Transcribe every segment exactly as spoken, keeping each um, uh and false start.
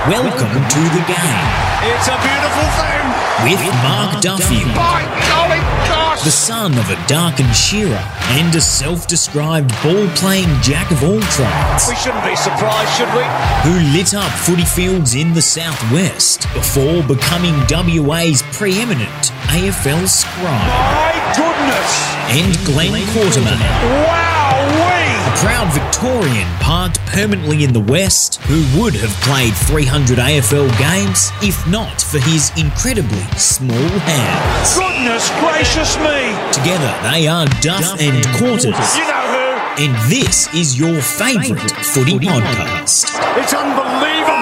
Welcome to the game. It's a beautiful thing. With Mark Duffield, By golly gosh! the son of a darkened shearer and a self-described ball-playing jack of all trades, We shouldn't be surprised, should we? who lit up footy fields in the southwest before becoming W A's preeminent A F L scribe, My goodness! and Glenn Quartermain, Wow-wee! a proud Victorian parked permanently in the West who would have played three hundred A F L games if not for his incredibly small hands. Goodness gracious me! Together they are Duff and Quarters, You know who? and this is your favourite footy podcast. It's unbelievable!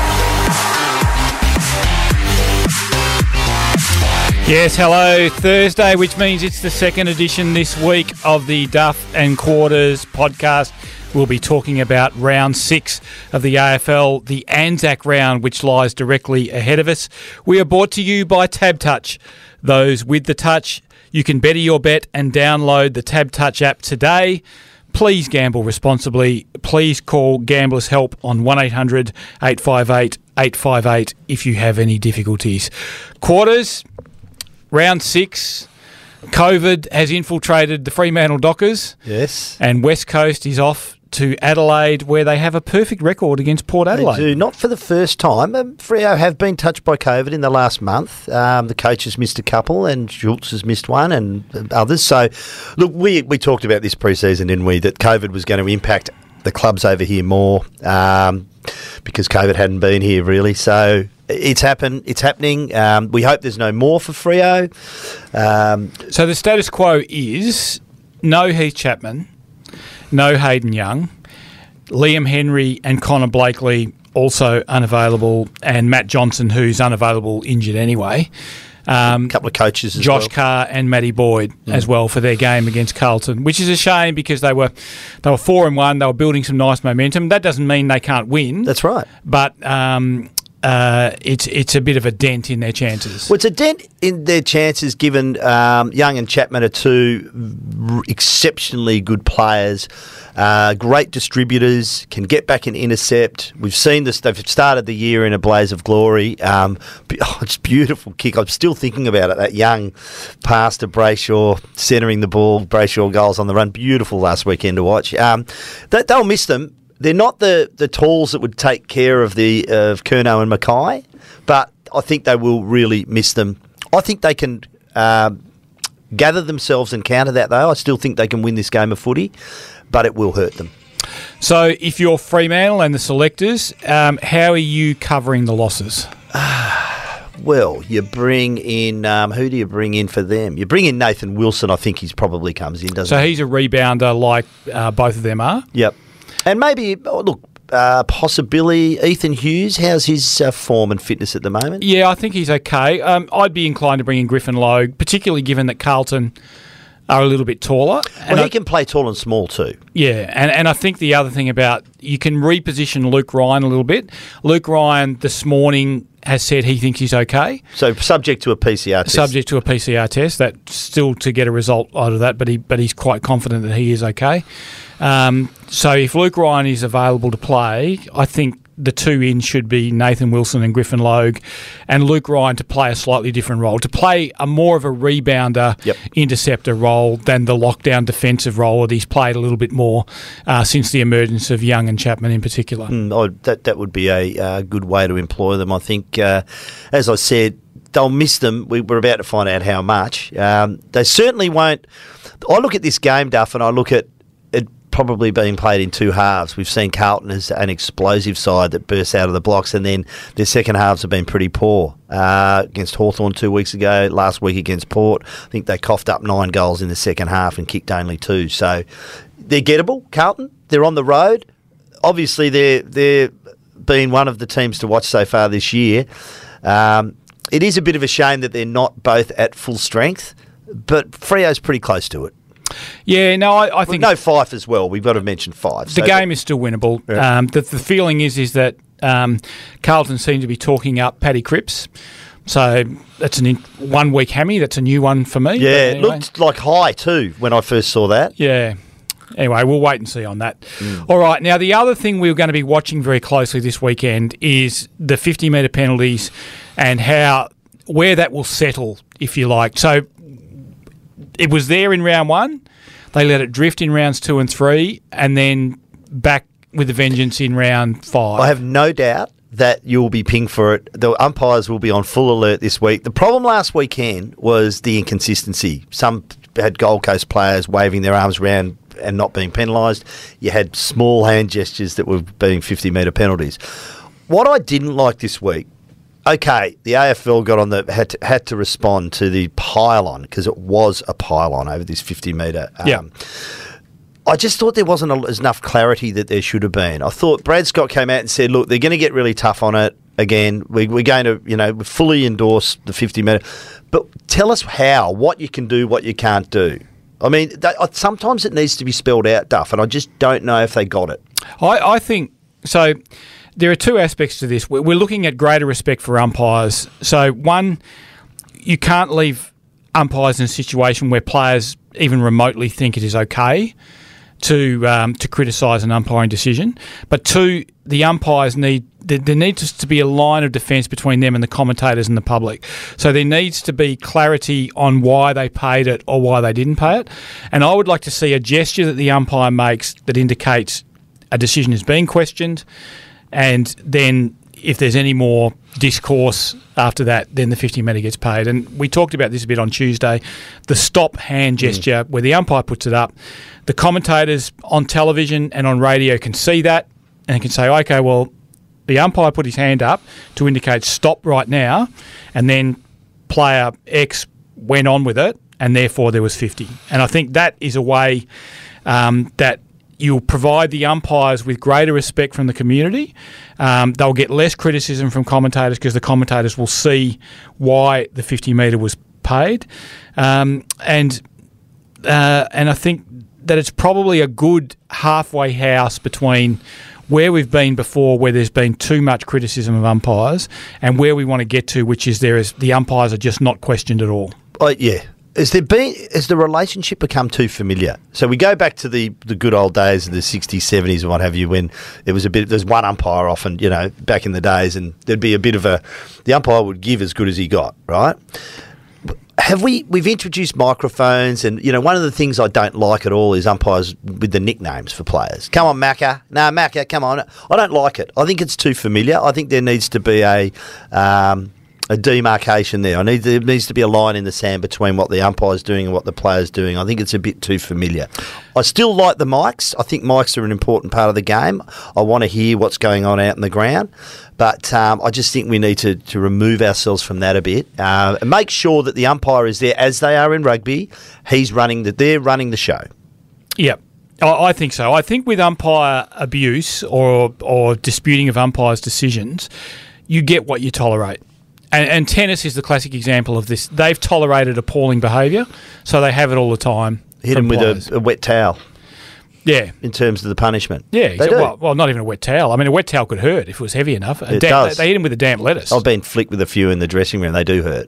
Yes, hello, Thursday, which means it's the second edition this week of the Duff and Quarters podcast. We'll be talking about round six of the A F L, the Anzac round, which lies directly ahead of us. We are brought to you by Tab Touch. Those with the touch, you can better your bet and download the Tab Touch app today. Please gamble responsibly. Please call Gamblers Help on one eight hundred eight five eight eight five eight if you have any difficulties. Quarters. Round six, COVID has infiltrated the Fremantle Dockers. Yes. And West Coast is off to Adelaide, where they have a perfect record against Port Adelaide. They do, not for the first time. Um, Freo have been touched by COVID in the last month. Um, the coach has missed a couple, and Schultz has missed one, and others. So, look, we we talked about this pre-season, didn't we, that COVID was going to impact the clubs over here more um, because COVID hadn't been here, really. So it's happened. It's happening. Um, we hope there's no more for Freo. Um, So the status quo is no Heath Chapman, no Hayden Young, Liam Henry and Connor Blakely also unavailable, and Matt Johnson, who's unavailable, injured anyway. Um, a couple of coaches as Josh well. Carr and Matty Boyd as well for their game against Carlton, which is a shame because they were they were four and one. They were building some nice momentum. That doesn't mean they can't win. That's right. But um, uh, it's it's a bit of a dent in their chances. Well, it's a dent in their chances given um, Young and Chapman are two r- exceptionally good players, uh, great distributors, can get back and intercept. We've seen this. They've started the year in a blaze of glory. Um, oh, it's a beautiful kick. I'm still thinking about it. That Young pass to Brayshaw, centering the ball. Brayshaw goals on the run. Beautiful last weekend to watch. Um, they, they'll miss them. They're not the, the tools that would take care of the of Curnow and Mackay, but I think they will really miss them. I think they can um, gather themselves and counter that, though. I still think they can win this game of footy, but it will hurt them. So if you're Fremantle and the selectors, um, how are you covering the losses? Well, you bring in, um, who do you bring in for them? You bring in Nathan Wilson, I think he's probably comes in, doesn't So he? he's a rebounder like uh, both of them are. Yep. And maybe, oh, look, uh, possibility, Ethan Hughes, how's his uh, form and fitness at the moment? Yeah, I think he's okay. Um, I'd be inclined to bring in Griffin Logue, particularly given that Carlton are a little bit taller. And Well, he I, can play tall and small too. yeah, and, and I think the other thing about you can reposition Luke Ryan a little bit. Luke Ryan this morning has said he thinks he's okay, So subject to a P C R test. subject to a P C R test. That's still to get a result out of that, but he but he's quite confident that he is okay. Um, so if Luke Ryan is available to play, I think the two in should be Nathan Wilson and Griffin Logue, and Luke Ryan to play a slightly different role, to play a more of a rebounder, Yep. interceptor role than the lockdown defensive role that he's played a little bit more uh, since the emergence of Young and Chapman in particular. Mm, oh, that that would be a uh, good way to employ them. I think, uh, as I said, they'll miss them. We, we're about to find out how much. Um, they certainly won't. I look at this game, Duff, and I look at it probably being played in two halves. We've seen Carlton as an explosive side that bursts out of the blocks, and then their second halves have been pretty poor. Uh, against Hawthorn two weeks ago, last week against Port, I think they coughed up nine goals in the second half and kicked only two. So they're gettable, Carlton. They're on the road. Obviously, they're they're been one of the teams to watch so far this year. Um, it is a bit of a shame that they're not both at full strength, but Freo's pretty close to it. Yeah, no, I, I Well, think no Fife as well. We've got to mention Fife. the So game is still winnable. Yeah. Um, the, the feeling is is that um, Carlton seem to be talking up Paddy Cripps. So that's an in, one week hammy. That's a new one for me. Yeah, But it anyway. looked like high too when I first saw that. Yeah. Anyway, we'll wait and see on that. Mm. All right, now the other thing we're going to be watching very closely this weekend is the fifty metre penalties and how where that will settle, if you like. So it was there in round one. They let it drift in rounds two and three, and then back with a vengeance in round five. I have no doubt that you'll be pinged for it. The umpires will be on full alert this week. The problem last weekend was the inconsistency. Some had Gold Coast players waving their arms around and not being penalised. You had small hand gestures that were being fifty metre penalties. What I didn't like this week, okay, the A F L got on the had to, had to respond to the pylon because it was a pylon over this fifty metre. Um, yeah. I just thought there wasn't a, enough clarity that there should have been. I thought Brad Scott came out and said, look, they're going to get really tough on it again. We, we're going to, you know, fully endorse the fifty metre. But tell us how, what you can do, what you can't do. I mean, that, sometimes it needs to be spelled out, Duff, and I just don't know if they got it. I, I think, so there are two aspects to this. We're looking at greater respect for umpires. So one, you can't leave umpires in a situation where players even remotely think it is okay to um, to criticise an umpiring decision. But two, the umpires need there, there needs to be a line of defence between them and the commentators and the public. So there needs to be clarity on why they paid it or why they didn't pay it. And I would like to see a gesture that the umpire makes that indicates a decision is being questioned, and then if there's any more discourse after that, then the fifty metre gets paid. And we talked about this a bit on Tuesday. The stop hand gesture, mm. where the umpire puts it up, the commentators on television and on radio can see that and can say, okay, well, the umpire put his hand up to indicate stop right now, and then player X went on with it, and therefore there was fifty. And I think that is a way um, that you'll provide the umpires with greater respect from the community. Um, they'll get less criticism from commentators because the commentators will see why the fifty metre was paid. Um, and uh, and I think that it's probably a good halfway house between where we've been before, where there's been too much criticism of umpires, and where we want to get to, which is there is the umpires are just not questioned at all. Oh, yeah. Has there been, has the relationship become too familiar? So we go back to the, the good old days of the sixties, seventies and what have you, when there was a bit, there's one umpire often, you know, back in the days, and there'd be a bit of a, the umpire would give as good as he got, right? Have we, we've introduced microphones, and, you know, one of the things I don't like at all is umpires with the nicknames for players. Come on, Macca. No, Macca, come on. I don't like it. I think it's too familiar. I think there needs to be a... Um, a demarcation there. I need there needs to be a line in the sand between what the umpire's doing and what the player's doing. I think it's a bit too familiar. I still like the mics. I think mics are an important part of the game. I want to hear what's going on out in the ground. But um, I just think we need to, to remove ourselves from that a bit uh, and make sure that the umpire is there as they are in rugby. He's running the, they're running the show. Yep. I think so. I think with umpire abuse or or disputing of umpires' decisions, you get what you tolerate. And, and tennis is the classic example of this. They've tolerated appalling behaviour, so they have it all the time. Hit them with a, a wet towel. Yeah. In terms of the punishment. Yeah. They do. Well, well, not even a wet towel. I mean, a wet towel could hurt if it was heavy enough. It damp, does. They, they hit him with a damp lettuce. I've been flicked with a few in the dressing room. They do hurt.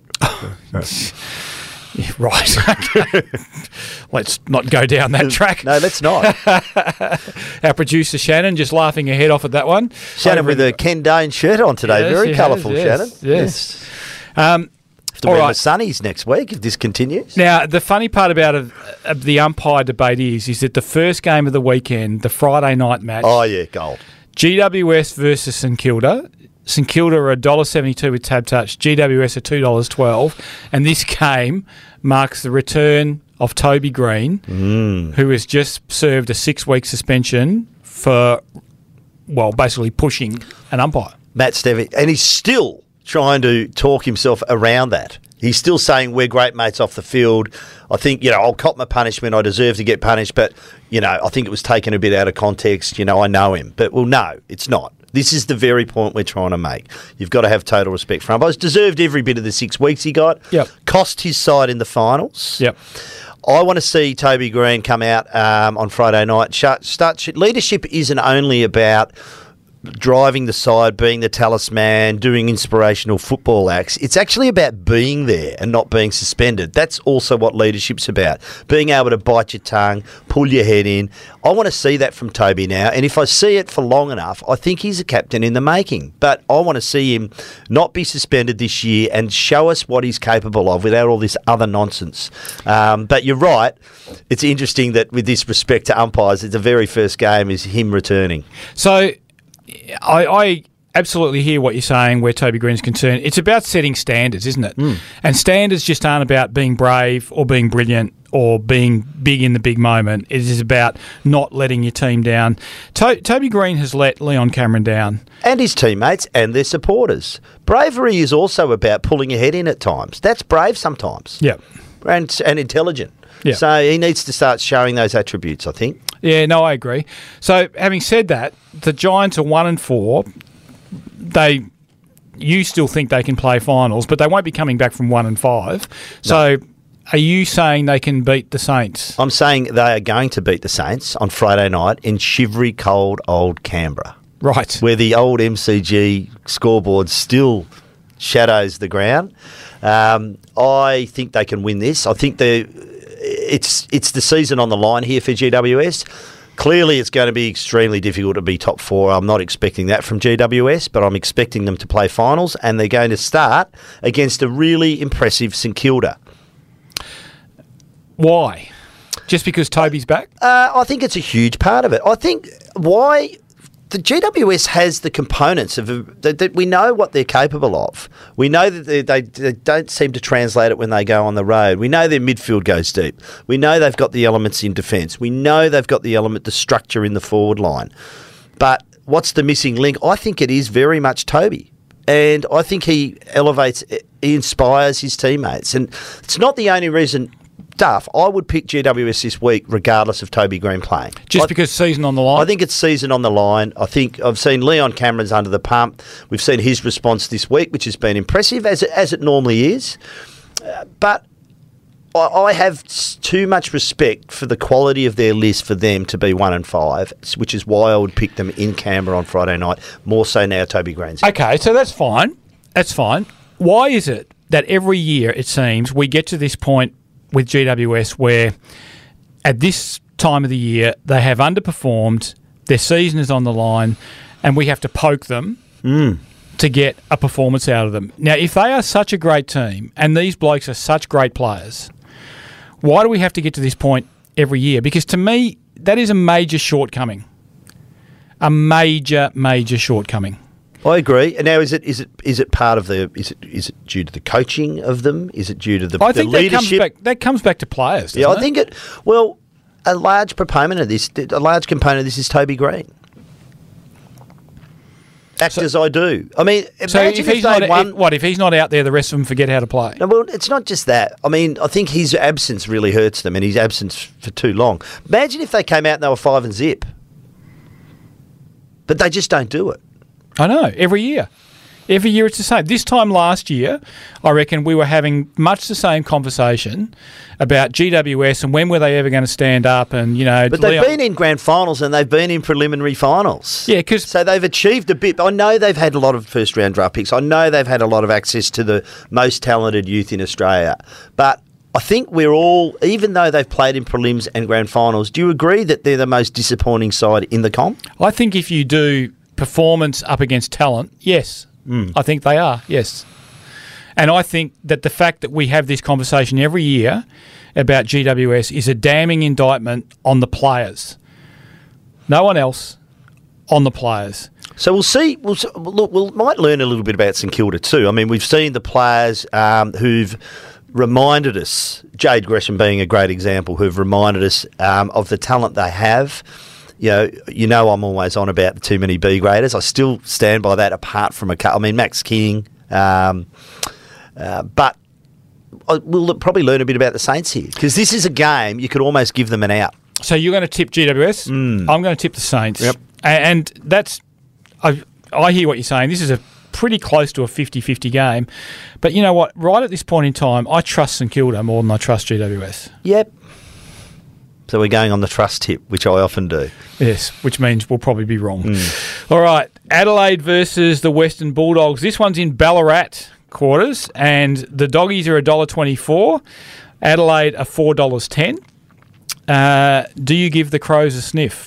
Yeah, right. Let's not go down that track. No, let's not. Our producer Shannon just laughing her head off at that one. Shannon with a Ken Dane shirt on today. Yes, Very colourful, has, Shannon. Yes. yes. Um, Have to wear the sunnies next week if this continues. Now, the funny part about of, of the umpire debate is, is that the first game of the weekend, the Friday night match. Oh, yeah, gold. G W S versus St Kilda. St Kilda are one dollar seventy-two with tab touch. G W S are two dollars twelve. And this game marks the return of Toby Green, mm. who has just served a six-week suspension for, well, basically pushing an umpire. Matt Stevic. And he's still trying to talk himself around that. He's still saying we're great mates off the field. I think, you know, I'll cop my punishment. I deserve to get punished. But, you know, I think it was taken a bit out of context. You know, I know him. But, well, no, it's not. This is the very point we're trying to make. You've got to have total respect for umpires. Deserved every bit of the six weeks he got. Yep. Cost his side in the finals. Yep. I want to see Toby Green come out um, on Friday night. Start, start, leadership isn't only about driving the side, being the talisman, doing inspirational football acts. It's actually about being there and not being suspended. That's also what leadership's about. Being able to bite your tongue, pull your head in. I want to see that from Toby now. And if I see it for long enough, I think he's a captain in the making. But I want to see him not be suspended this year and show us what he's capable of without all this other nonsense. Um, but you're right. It's interesting that with this respect to umpires, the very first game is him returning. So I, I absolutely hear what you're saying where Toby Green's concerned. It's about setting standards, isn't it? Mm. And standards just aren't about being brave or being brilliant or being big in the big moment. It is about not letting your team down. To- Toby Green has let Leon Cameron down. And his teammates and their supporters. Bravery is also about pulling your head in at times. That's brave sometimes. Yeah. And, and intelligent. Yeah. So he needs to start showing those attributes, I think. Yeah, no, I agree. So having said that, the Giants are one and four. They, you still think they can play finals, but they won't be coming back from one and five. So no. Are you saying they can beat the Saints? I'm saying they are going to beat the Saints on Friday night in shivery cold old Canberra. Right. Where the old M C G scoreboard still shadows the ground. Um, I think they can win this. I think they it's it's the season on the line here for G W S. Clearly, it's going to be extremely difficult to be top four. I'm not expecting that from G W S, but I'm expecting them to play finals, and they're going to start against a really impressive St Kilda. Why? Just because Toby's back? Uh, I think it's a huge part of it. I think why the G W S has the components of that, that we know what they're capable of. We know that they, they, they don't seem to translate it when they go on the road. We know their midfield goes deep. We know they've got the elements in defence. We know they've got the element, the structure in the forward line. But what's the missing link? I think it is very much Toby. And I think he elevates, he inspires his teammates. And it's not the only reason. Duff, I would pick G W S this week regardless of Toby Green playing. Just I, because season on the line? I think it's season on the line. I think I've seen Leon Cameron's under the pump. We've seen his response this week, which has been impressive, as it, as it normally is. Uh, but I, I have too much respect for the quality of their list for them to be one and five, which is why I would pick them in Canberra on Friday night, more so now Toby Green's. Okay, so that's fine. That's fine. Why is it that every year, it seems, we get to this point with G W S where at this time of the year they have underperformed, their season is on the line, and we have to poke them mm. to get a performance out of them? Now, if they are such a great team and these blokes are such great players, why do we have to get to this point every year? Because to me, that is a major shortcoming. A major, major shortcoming. I agree. And now, is it is it is it part of the is it is it due to the coaching of them? Is it due to the, I the think leadership? That comes back, that comes back to players. Yeah, I it? think it. Well, a large proponent of this, a large component of this is Toby Green. Act so, as I do. I mean, so imagine if if he's they not won. if, what if he's not out there? The rest of them forget how to play. No, well, it's not just that. I mean, I think his absence really hurts them, and his absence for too long. Imagine if they came out and they were five and zip, but they just don't do it. I know. Every year. Every year it's the same. This time last year, I reckon we were having much the same conversation about G W S and when were they ever going to stand up and, you know... But they've Leon- been in grand finals and they've been in preliminary finals. Yeah, because... So they've achieved a bit. I know they've had a lot of first-round draft picks. I know they've had a lot of access to the most talented youth in Australia. But I think we're all, even though they've played in prelims and grand finals, do you agree that they're the most disappointing side in the comp? I think if you do performance up against talent, yes. Mm. I think they are, yes. And I think that the fact that we have this conversation every year about G W S is a damning indictment on the players. No one else, on the players. So we'll see. We'll look. We might learn a little bit about St Kilda too. I mean, we've seen the players um, who've reminded us, Jade Gresham being a great example, who've reminded us um, of the talent they have. You know, you know, I'm always on about the too many B graders. I still stand by that. Apart from a, I mean, Max King, um, uh, but I, we'll probably learn a bit about the Saints here because this is a game you could almost give them an out. So you're going to tip G W S? Mm. I'm going to tip the Saints. Yep. And that's, I, I hear what you're saying. This is a pretty close to a fifty-fifty game, but you know what? Right at this point in time, I trust St Kilda more than I trust G W S. Yep. So we're going on the trust tip, which I often do. Yes, which means we'll probably be wrong. Mm. All right, Adelaide versus the Western Bulldogs. This one's in Ballarat quarters, and the Doggies are one dollar twenty-four. Adelaide are four dollars ten. Uh, do you give the Crows a sniff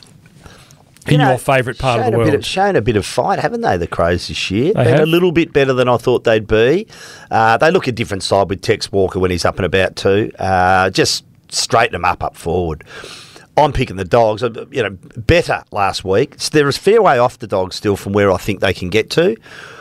in You know, your favourite part of the shown a world? bit of- shown a bit of fight, haven't they, the Crows this year? They Been have. a little bit better than I thought they'd be. Uh, they look a different side with Tex Walker when he's up and about too. Uh, just straighten them up up forward. I'm picking the Dogs. Uh, You know, better last week. They're a fair way off the Dogs still from where I think they can get to,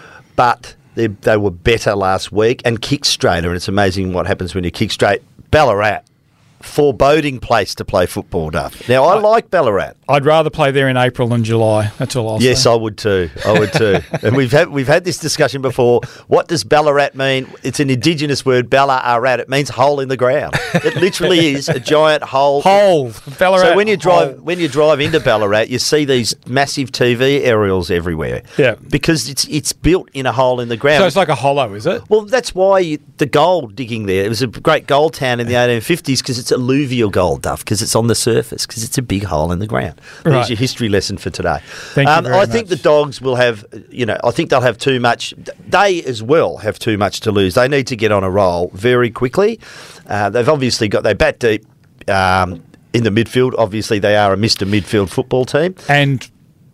but they, they were better last week and kick straighter. And it's amazing what happens when you kick straight. Ballarat, foreboding place to play football, Duff. Now, I like Ballarat. I'd rather play there in April than July. That's all I'll Yes, say. I would too. I would too. And we've had we've had this discussion before. What does Ballarat mean? It's an Indigenous word, Ballarat. It means hole in the ground. It literally is a giant hole. Hole. Ballarat. So when you drive hole. when you drive into Ballarat, you see these massive T V aerials everywhere. Yeah. Because it's it's built in a hole in the ground. So it's like a hollow, is it? Well, that's why you, the gold digging there. It was a great gold town in the eighteen fifties because it's alluvial gold, Duff, because it's on the surface, because it's a big hole in the ground. There's Right. your history lesson for today. Thank you um, very I think much. the Dogs will have, you know, I think they'll have too much. They as well have too much to lose. They need to get on a roll very quickly. Uh, they've obviously got, they bat deep um, in the midfield. Obviously, they are a Mister Midfield football team. And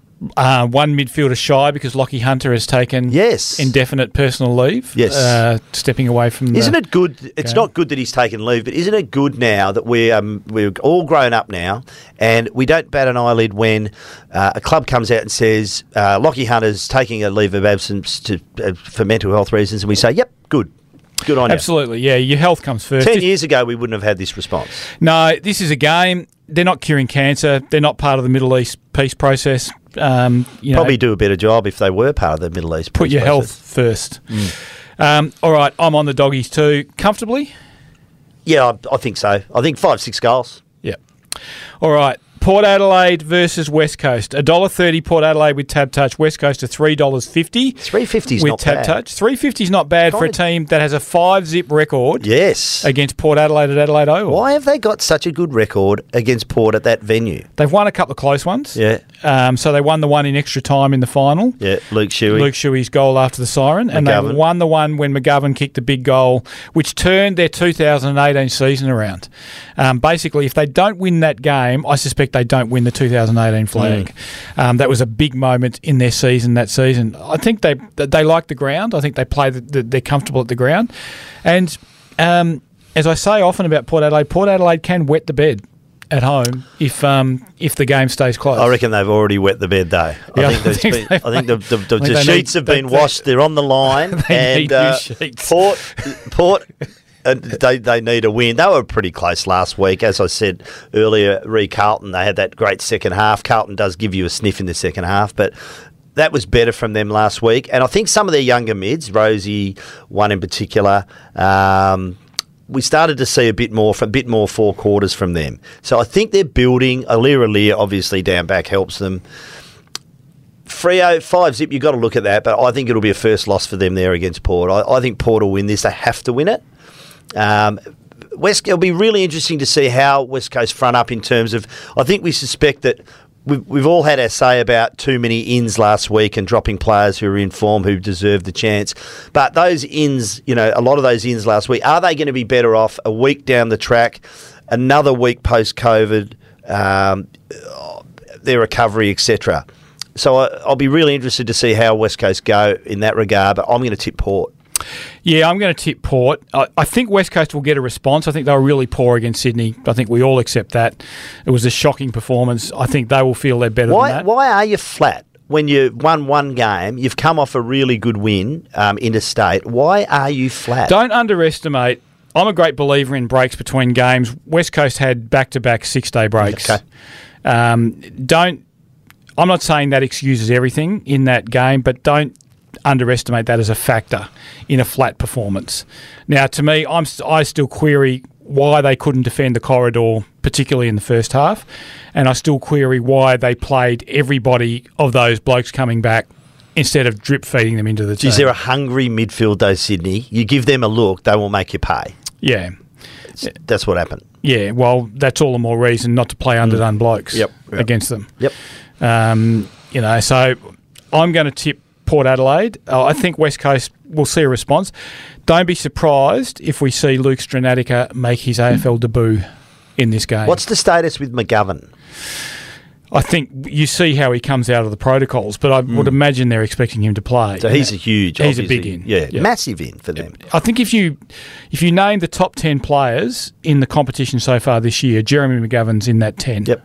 uh, one midfielder shy because Lockie Hunter has taken Yes. indefinite personal leave. Yes. Uh, stepping away from the... Isn't it good? It's game. not good that he's taken leave, but isn't it good now that we're um, we're all grown up now, and we don't bat an eyelid when uh, a club comes out and says uh, Lockie Hunter's taking a leave of absence to uh, for mental health reasons, and we say, "Yep, good, good on you." Absolutely, yeah. Your health comes first. Ten Just- years ago, we wouldn't have had this response. No, this is a game. They're not curing cancer. They're not part of the Middle East peace process. Um, you know, Probably do a better job if they were part of the Middle East. put peace your health process. first. Mm. Um, all right, I'm on the Doggies too. Comfortably? Yeah, I, I think so. I think five, six goals. Yeah. All right. Port Adelaide versus West Coast. one dollar thirty Port Adelaide with Tab Touch. West Coast to three dollars fifty Three fifty is with not Tab bad. Touch. three fifty is not bad for a Kinda- team that has a five-zip record Yes. against Port Adelaide at Adelaide Oval. Why have they got such a good record against Port at that venue? They've won a couple of close ones. Yeah. Um, so they won the one in extra time in the final. Yeah, Luke Shuey. Luke Shuey's goal after the siren, and they McGovern. won the one when McGovern kicked the big goal, which turned their two thousand eighteen season around. Um, basically, if they don't win that game, I suspect they don't win the two thousand eighteen flag. Mm. Um, that was a big moment in their season that season. I think they they like the ground. I think they play. The, the, they're comfortable at the ground, and um, as I say often about Port Adelaide, Port Adelaide can wet the bed at home if um, if the game stays close. I reckon they've already wet the bed, though. Yeah, I think, I there's think been, they- I think the, the, the, I think the they sheets need- have been they- washed. They're on the line, They and need new uh, sheets. Port, Port, uh, they they need a win. They were pretty close last week, as I said earlier. Re Carlton, they had that great second half. Carlton does give you a sniff in the second half, but that was better from them last week. And I think some of their younger mids, Rosie, one in particular. Um, we started to see a bit more, a bit more four quarters from them. So I think they're building. Alira Lear, obviously, down back helps them. Freo, five zip, you've got to look at that, but I think it'll be a first loss for them there against Port. I, I think Port will win this. They have to win it. Um, West, it'll be really interesting to see how West Coast front up in terms of, I think we suspect that we've, we've all had our say about too many ins last week and dropping players who are in form who deserve the chance. But those ins, you know, a lot of those ins last week, are they going to be better off a week down the track, another week post-COVID, um, their recovery, et cetera? So I, I'll be really interested to see how West Coast go in that regard, but I'm going to tip Port. Yeah, I'm going to tip Port. I, I think West Coast will get a response. I think they were really poor against Sydney. I think we all accept that. It was a shocking performance. I think they will feel they're better Why, than that. why are you flat? When you won one game, you've come off a really good win um, interstate. Why are you flat? Don't underestimate. I'm a great believer in breaks between games. West Coast had back-to-back six-day breaks. Okay. Um, don't. I'm not saying that excuses everything in that game, but don't underestimate that as a factor in a flat performance. Now, to me, I'm I still query why they couldn't defend the corridor, particularly in the first half, and I still query why they played everybody of those blokes coming back instead of drip feeding them into the team. Is there a hungry midfield though, Sydney? You give them a look, they will make you pay. Yeah. That's what happened. Yeah, well, that's all the more reason not to play underdone blokes Yep, yep. against them. Yep. Um, you know, so I'm going to tip Port Adelaide. Uh, I think West Coast will see a response. Don't be surprised if we see Luke Stranatica make his A F L debut in this game. What's the status with McGovern? I think you see how he comes out of the protocols, but I mm. would imagine they're expecting him to play. So he's a huge, he's obviously. a big in, yeah, yeah, massive in for them. I think if you if you name the top ten players in the competition so far this year, Jeremy McGovern's in that ten. Yep,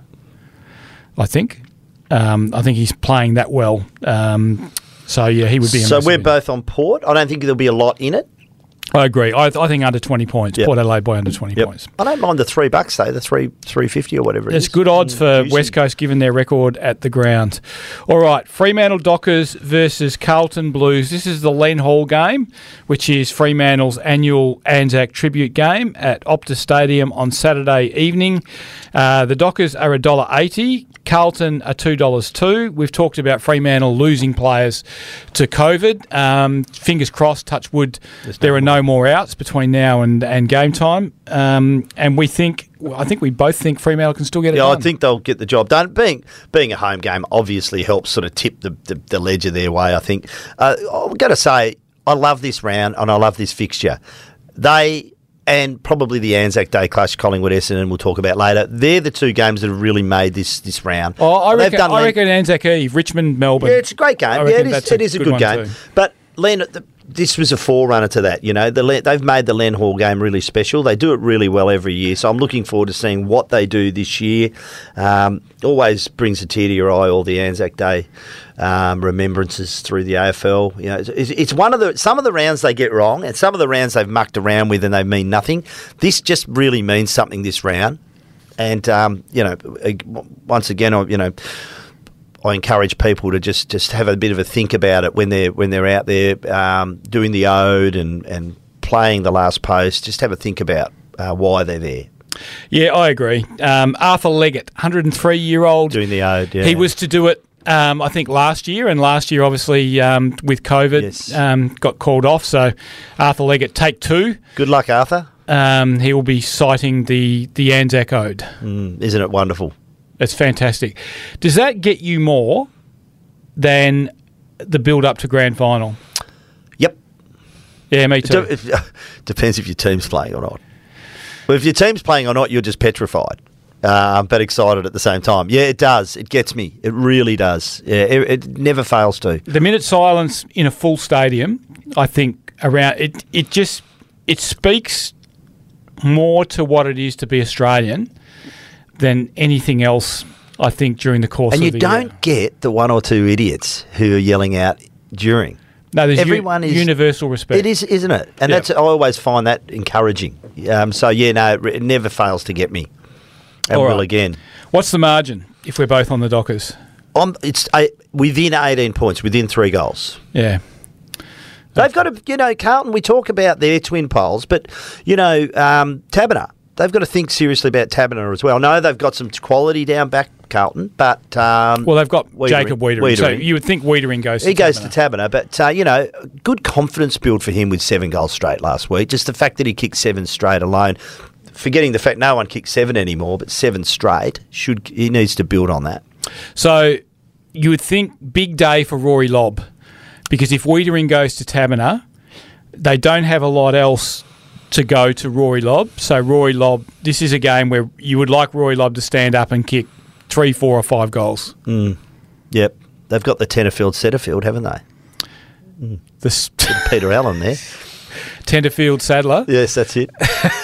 I think. Um, I think he's playing that well. Um, so yeah, he would be. A so we're in. both on Port. I don't think there'll be a lot in it. I agree. I, I think under twenty points. Yep. Port Adelaide by under twenty yep. points. I don't mind the three bucks though, the three three fifty or whatever it It's is. good odds for Juicy. West Coast given their record at the ground. All right, Fremantle Dockers versus Carlton Blues. This is the Len Hall game, which is Fremantle's annual Anzac tribute game at Optus Stadium on Saturday evening. Uh, the Dockers are one dollar eighty. Carlton are two dollars two. We've talked about Fremantle losing players to COVID. Um, fingers crossed, touch wood, There's there no are no more outs between now and, and game time. Um, and we think, I think we both think Fremantle can still get it yeah, done. I think they'll get the job done. Being being a home game obviously helps sort of tip the, the, the ledger their way, I think. Uh, I've got to say, I love this round and I love this fixture. They... And probably the Anzac Day clash, Collingwood Essendon, we'll talk about later. They're the two games that have really made this this round. Oh, I They've reckon, done I Len- reckon Anzac Eve, Richmond, Melbourne. Yeah, it's a great game. I Yeah, reckon it is, that's it is a good good, one game. too. But Len, the, this was a forerunner to that. You know, the, Len- they've made the Len Hall game really special. They do it really well every year. So I'm looking forward to seeing what they do this year. Um, always brings a tear to your eye, all the Anzac Day um, remembrances through the A F L. You know, it's, it's one of the some of the rounds they get wrong, and some of the rounds they've mucked around with and they mean nothing. This just really means something this round. And um, you know, once again, I you know. I encourage people to just, just have a bit of a think about it when they're when they're out there um, doing the ode and, and playing the last post. Just have a think about uh, why they're there. Yeah, I agree. Um, Arthur Leggett, one hundred three-year-old. Doing the ode, yeah. He was to do it, um, I think, last year, and last year, obviously, um, with COVID, Yes. um, got called off. So Arthur Leggett, take two. Good luck, Arthur. Um, he will be citing the, the Anzac Ode. Mm, isn't it wonderful? It's fantastic. Does that get you more than the build-up to grand final? Yep. Yeah, me too. It de- depends if your team's playing or not. Well, if your team's playing or not, you're just petrified, uh, but excited at the same time. Yeah, it does. It gets me. It really does. Yeah, it, it never fails to. The minute silence in a full stadium, I think around it, it just it speaks more to what it is to be Australian than anything else, I think, during the course And of you the don't year. get the one or two idiots who are yelling out during. No, there's Everyone u- is universal respect. It is, isn't it? And Yeah. that's I always find that encouraging. Um, so yeah, no, it, it never fails to get me, and All will right. again. What's the margin if we're both on the Dockers? On it's uh, within eighteen points, within three goals. Yeah. They've got to, you know, Carlton. We talk about their twin poles, but you know, um, Taberner. They've got to think seriously about Taberner as well. No, they've got some quality down back, Carlton, but um, Well, they've got Wiedering- Jacob Wiedering, so Wiedering. you would think Wiedering goes to He goes Taberner. to Taberner, but, uh, you know, good confidence build for him with seven goals straight last week. Just the fact that he kicked seven straight alone, forgetting the fact no one kicks seven anymore, but seven straight, should he needs to build on that. So you would think big day for Rory Lobb, because if Wiedering goes to Taberner, they don't have a lot else to go to Rory Lobb. So Rory Lobb, this is a game where you would like Rory Lobb to stand up and kick three, four or five goals. Mm. Yep. They've got the Tenterfield Setterfield, haven't they? Mm. The Peter Allen there. Tenterfield Sadler. Yes, that's it.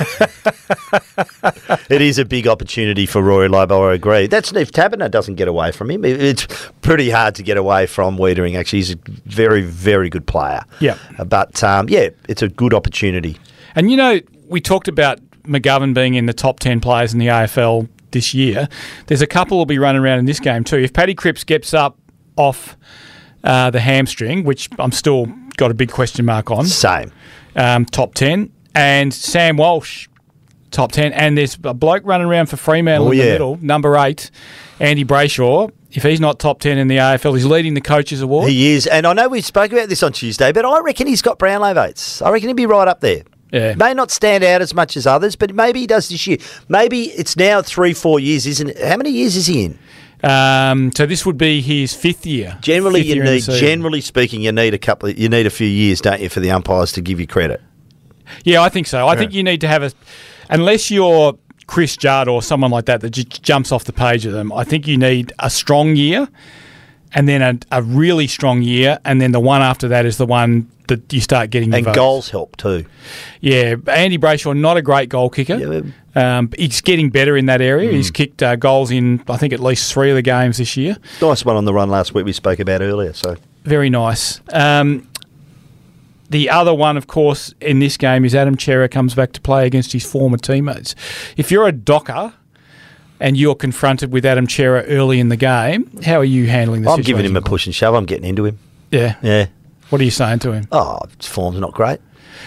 It is a big opportunity for Rory Lobb, I agree. That's if Taberner doesn't get away from him. It's pretty hard to get away from Wiedering, actually. He's a very, very good player. Yeah. But, um, yeah, it's a good opportunity. And, you know, we talked about McGovern being in the top ten players in the A F L this year. There's a couple will be running around in this game too. If Paddy Cripps gets up off uh, the hamstring, which I'm still got a big question mark on, Same. um, top ten, and Sam Walsh, top ten, and there's a bloke running around for Fremantle Oh, in the yeah. middle, number eight, Andy Brayshaw. If he's not top ten in the A F L, he's leading the Coaches Award. He is. And I know we spoke about this on Tuesday, but I reckon he's got Brownlow votes. I reckon he'd be right up there. Yeah. May not stand out as much as others, but maybe he does this year. Maybe it's now three, four years, isn't it? How many years is he in? Um, so this would be his fifth year. Generally, Fifth you year in the need. season. Generally speaking, you need a couple. Of, you need a few years, don't you, for the umpires to give you credit? Yeah, I think so. I think you need to have a, unless you're Chris Judd or someone like that that j- jumps off the page of them. I think you need a strong year, and then a, a really strong year, and then the one after that is the one that you start getting. And your votes. goals help too. Yeah, Andy Brayshaw, not a great goal kicker. Yeah. Um, he's getting better in that area. Mm. He's kicked uh, goals in, I think, at least three of the games this year. Nice one on the run last week we spoke about earlier. So very nice. Um, the other one, of course, in this game is Adam Cerra comes back to play against his former teammates. If you're a Docker and you're confronted with Adam Cerra early in the game, how are you handling the I'm situation? giving him a push and shove. I'm getting into him. Yeah. Yeah. What are you saying to him? Oh, his form's not great.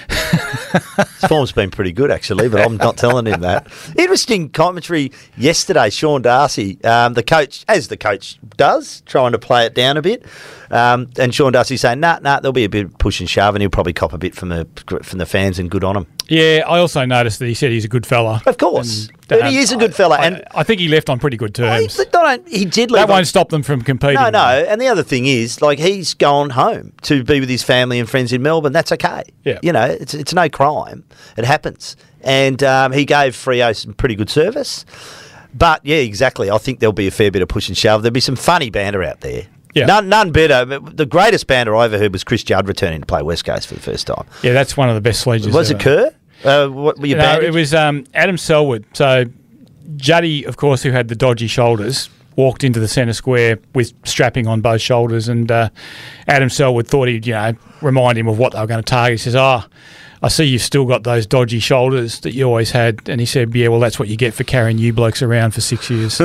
His form's been pretty good, actually, but I'm not telling him that. Interesting commentary yesterday, Sean Darcy, um, the coach, as the coach does, trying to play it down a bit. Um, and Sean Darcy saying, nah, nah, there'll be a bit of push and shove, and he'll probably cop a bit from the from the fans, and good on him. Yeah, I also noticed that he said he's a good fella. Of course. And, But um, he is a good fella. I, and I think he left on pretty good Oh, he, terms. not, he did leave That on- won't stop them from competing. No, no. And the other thing is, like, he's gone home to be with his family and friends in Melbourne. That's okay. Yeah. You know, it's it's no crime. It happens. And um, he gave Freo some pretty good service. But, yeah, exactly. I think there'll be a fair bit of push and shove. There'll be some funny banter out there. Yeah. None, none better. The greatest banter I ever heard was Chris Judd returning to play West Coast for the first time. Yeah, that's one of the best sledges. Was it ever. Kerr? Uh, what were you No, bandaged? it was um, Adam Selwood. So Juddy, of course, who had the dodgy shoulders, walked into the centre square with strapping on both shoulders, and uh, Adam Selwood thought he'd, you know, remind him of what they were going to target. He says, "Oh, I see you've still got those dodgy shoulders that you always had." And he said, "Yeah, well, that's what you get for carrying you blokes around for six years."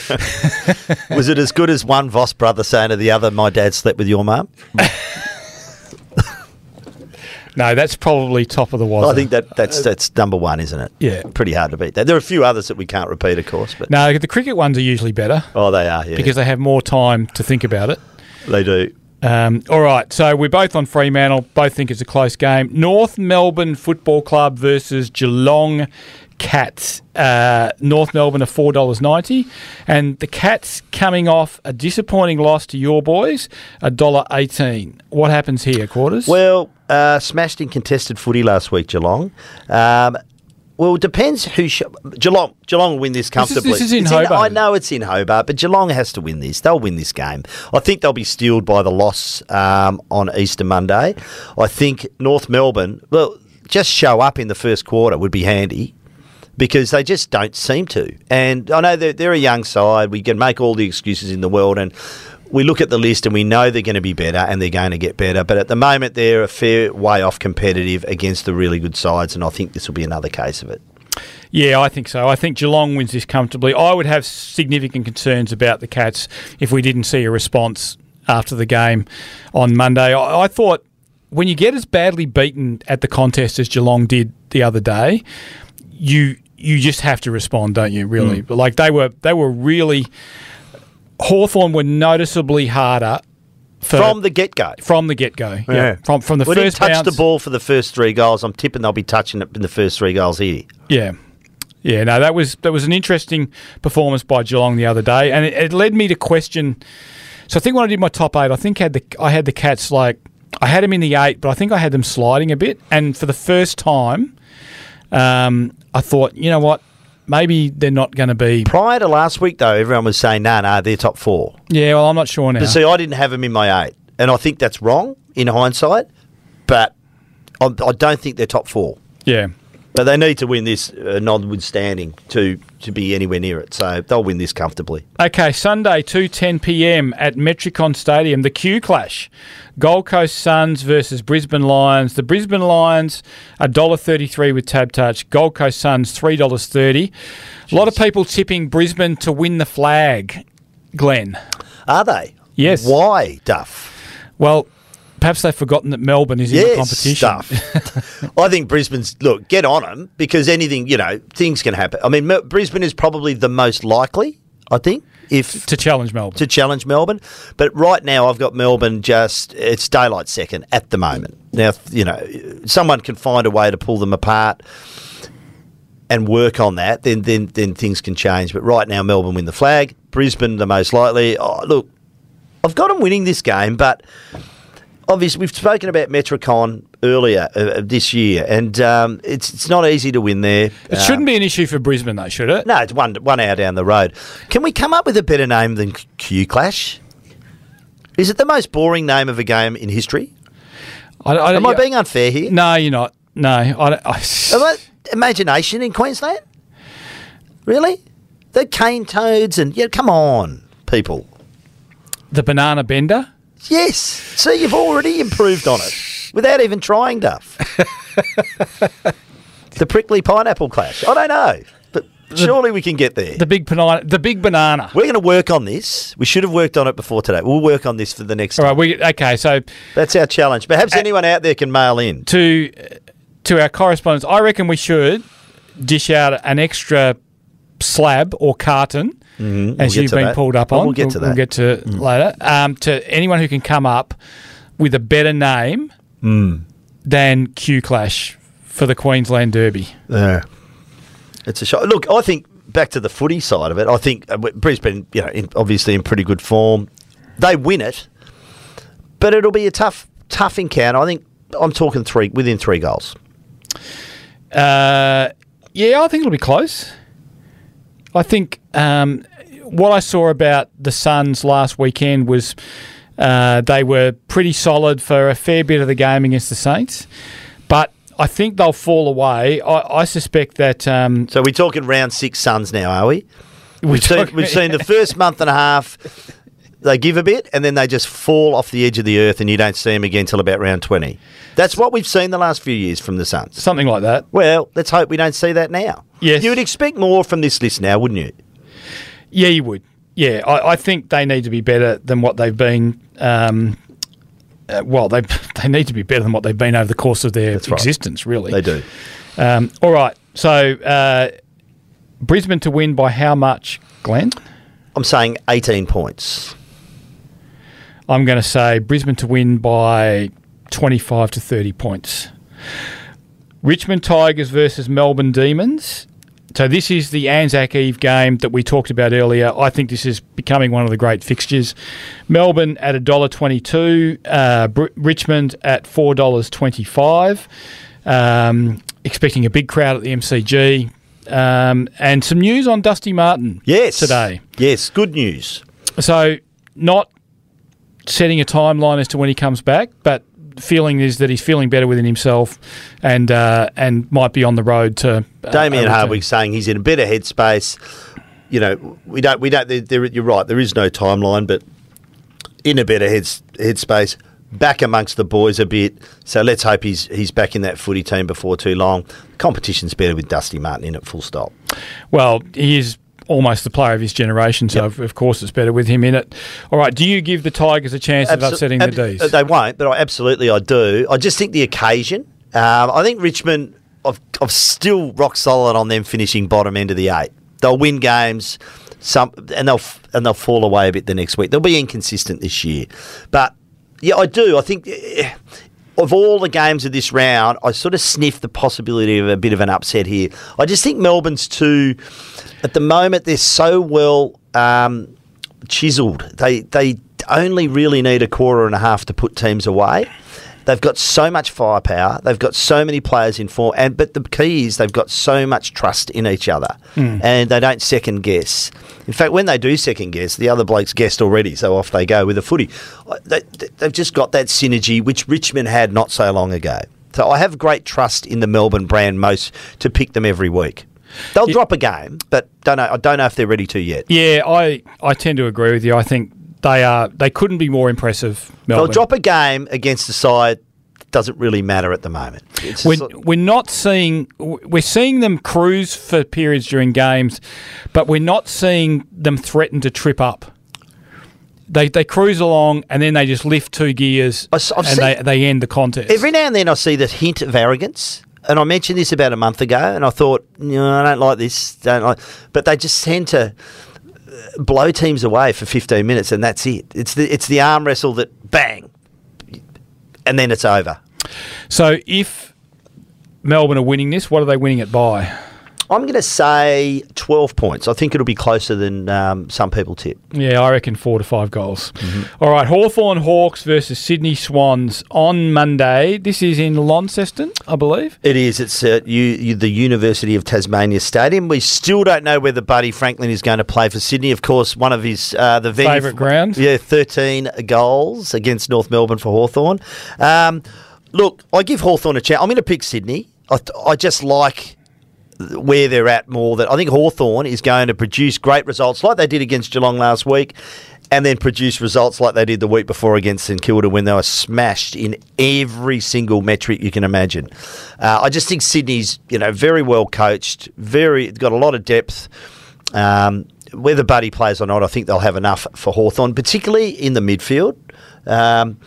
Was it as good as one Voss brother saying to the other, "My dad slept with your mum"? No, that's probably top of the wazoo. I think that that's that's number one, isn't it? Yeah. Pretty hard to beat that. There are a few others that we can't repeat, of course, but No, the cricket ones are usually better oh, they are, yeah, because they have more time to think about it. they do. Um, all right, so we're both on Fremantle. Both think it's a close game. North Melbourne Football Club versus Geelong Cats. Uh, North Melbourne are four dollars ninety, and the Cats coming off a disappointing loss to your boys, one dollar eighteen. What happens here, Quarters? Well, uh, smashed in contested footy last week, Geelong. Um, well, it depends who... Sh- Geelong Geelong will win this comfortably. This is, this is in It's Hobart. I know it's in Hobart, but Geelong has to win this. They'll win this game. I think they'll be steeled by the loss um, on Easter Monday. I think North Melbourne... Well, just show up in the first quarter would be handy, because they just don't seem to. And I know they're, they're a young side. We can make all the excuses in the world, and we look at the list and we know they're going to be better and they're going to get better. But at the moment, they're a fair way off competitive against the really good sides, and I think this will be another case of it. Yeah, I think so. I think Geelong wins this comfortably. I would have significant concerns about the Cats if we didn't see a response after the game on Monday. I, I thought when you get as badly beaten at the contest as Geelong did the other day, you you just have to respond, don't you, really? Mm. Like they were they were really... Hawthorn were noticeably harder for, from the get-go. From the get-go, yeah. yeah. From from the we first didn't touch bounce, the ball for the first three goals. I'm tipping they'll be touching it in the first three goals here. Yeah. Yeah, no, that was that was an interesting performance by Geelong the other day, and it, it led me to question. So I think when I did my top eight, I think had the I had the Cats like I had them in the eight, but I think I had them sliding a bit. And for the first time, um, I thought, you know what, maybe they're not going to be. Prior to last week, though, everyone was saying, no, nah, no, nah, they're top four. Yeah, well, I'm not sure now. But see, I didn't have them in my eight, and I think that's wrong in hindsight. But I, I don't think they're top four. Yeah. But they need to win this, uh, notwithstanding, to, to be anywhere near it. So they'll win this comfortably. Okay, Sunday, two ten p.m. at Metricon Stadium, the Q Clash. Gold Coast Suns versus Brisbane Lions. The Brisbane Lions, one dollar thirty-three with Tab Touch. Gold Coast Suns, three dollars thirty. A lot of people tipping Brisbane to win the flag, Glenn. Are they? Yes. Why, Duff? Well, perhaps they've forgotten that Melbourne is in yes, the competition. Stuff. I think Brisbane's, look, get on them, because anything, you know, things can happen. I mean, Mel- Brisbane is probably the most likely I think. If to challenge Melbourne. To challenge Melbourne. But right now I've got Melbourne just, it's daylight second at the moment. Now, you know, someone can find a way to pull them apart and work on that, then then then things can change. But right now Melbourne win the flag. Brisbane the most likely. Oh, look, I've got them winning this game, but obviously we've spoken about Metricon earlier uh, this year, and um, it's it's not easy to win there. It shouldn't um, be an issue for Brisbane, though, should it? No, it's one one hour down the road. Can we come up with a better name than Q Clash? Is it the most boring name of a game in history? I, I, Am I being unfair here? No, you're not. No, I don't. I, Imagination in Queensland? Really? The cane toads and yeah, come on, people. The banana bender? Yes. See, you've already improved on it without even trying, Duff. The prickly pineapple clash. I don't know, but surely we can get there. The big banana. The big banana. We're going to work on this. We should have worked on it before today. We'll work on this for the next. All time. right. We okay. So that's our challenge. Perhaps uh, anyone out there can mail in to to our correspondents. I reckon we should dish out an extra slab or carton, mm-hmm. as we'll you've been that. pulled up oh, on. We'll get to we'll, that. We'll get to mm. later. Um, to anyone who can come up with a better name mm. than Q Clash for the Queensland Derby. Yeah, it's a shot. Look, I think back to the footy side of it. I think uh, Brisbane, you know, in, obviously in pretty good form. They win it, but it'll be a tough, tough encounter. I think I'm talking three within three goals. Uh, yeah, I think it'll be close. I think um, what I saw about the Suns last weekend was uh, they were pretty solid for a fair bit of the game against the Saints, but I think they'll fall away. I, I suspect that... Um, so we're talking round six Suns now, are we? We've, talking, seen, we've seen the first month and a half, they give a bit, and then they just fall off the edge of the earth and you don't see them again until about round twenty. That's what we've seen the last few years from the Suns. Something like that. Well, let's hope we don't see that now. Yes. You would expect more from this list now, wouldn't you? Yeah, you would. Yeah, I, I think they need to be better than what they've been... Um, Uh, well, they they need to be better than what they've been over the course of their That's right. existence, really. They do. Um, all right, so uh, Brisbane to win by how much, Glenn? I'm saying eighteen points. I'm going to say Brisbane to win by twenty-five to thirty points. Richmond Tigers versus Melbourne Demons. So this is the Anzac Eve game that we talked about earlier. I think this is becoming one of the great fixtures. Melbourne at one dollar twenty-two, uh, Br- Richmond at four dollars twenty-five. Um, expecting a big crowd at the M C G. Um, and some news on Dusty Martin yes. today. Yes, good news. So not setting a timeline as to when he comes back, but feeling is that he's feeling better within himself and uh, and might be on the road to uh, Damien Hardwick saying he's in a better headspace. You know, we don't we don't. There, there, you're right. There is no timeline, but in a better heads headspace, back amongst the boys a bit. So let's hope he's he's back in that footy team before too long. Competition's better with Dusty Martin in it. Full stop. Well, he is almost the player of his generation, so yep. of, of course it's better with him in it. All right, do you give the Tigers a chance Absol- of upsetting ab- the D's? They won't, but I absolutely I do. I just think the occasion. Um, I think Richmond, I've, I've still rock solid on them finishing bottom end of the eight. They'll win games, some, and they'll and they'll fall away a bit the next week. They'll be inconsistent this year, but yeah, I do. I think. Eh, Of all the games of this round, I sort of sniff the possibility of a bit of an upset here. I just think Melbourne's too, at the moment, they're so well um, chiselled. They they only really need a quarter and a half to put teams away. They've got so much firepower. They've got so many players in form. And but the key is they've got so much trust in each other. Mm. And they don't second guess. In fact, when they do second guess, the other blokes guessed already, so off they go with the footy. They, they've just got that synergy, which Richmond had not so long ago. So I have great trust in the Melbourne brand most to pick them every week. They'll yeah. drop a game, but don't know, I don't know if they're ready to yet. Yeah, I, I tend to agree with you. I think they are. They couldn't be more impressive, Melbourne. They'll drop a game against a side that doesn't really matter at the moment. It's we're, sort of, we're not seeing we're seeing them cruise for periods during games, but we're not seeing them threaten to trip up. They they cruise along and then they just lift two gears I've and seen, they they end the contest. Every now and then I see the hint of arrogance. And I mentioned this about a month ago, and I thought, you know, I don't like this, don't like. But they just tend to, blow teams away for fifteen minutes and that's it. It's the it's the arm wrestle that bang, and then it's over. So if Melbourne are winning this, what are they winning it by? I'm going to say twelve points. I think it'll be closer than um, some people tip. Yeah, I reckon four to five goals. Mm-hmm. All right, Hawthorn Hawks versus Sydney Swans on Monday. This is in Launceston, I believe. It is. It's at U, U, the University of Tasmania Stadium. We still don't know whether Buddy Franklin is going to play for Sydney. Of course, one of his uh, the venue favourite ground. Yeah, thirteen goals against North Melbourne for Hawthorn. Um, look, I give Hawthorn a chance. I'm going to pick Sydney. I, I just like where they're at more. That I think Hawthorn is going to produce great results like they did against Geelong last week, and then produce results like they did the week before against St Kilda when they were smashed in every single metric you can imagine. Uh, I just think Sydney's, you know, very well coached, very got a lot of depth. Um, whether Buddy plays or not, I think they'll have enough for Hawthorn, particularly in the midfield. Um,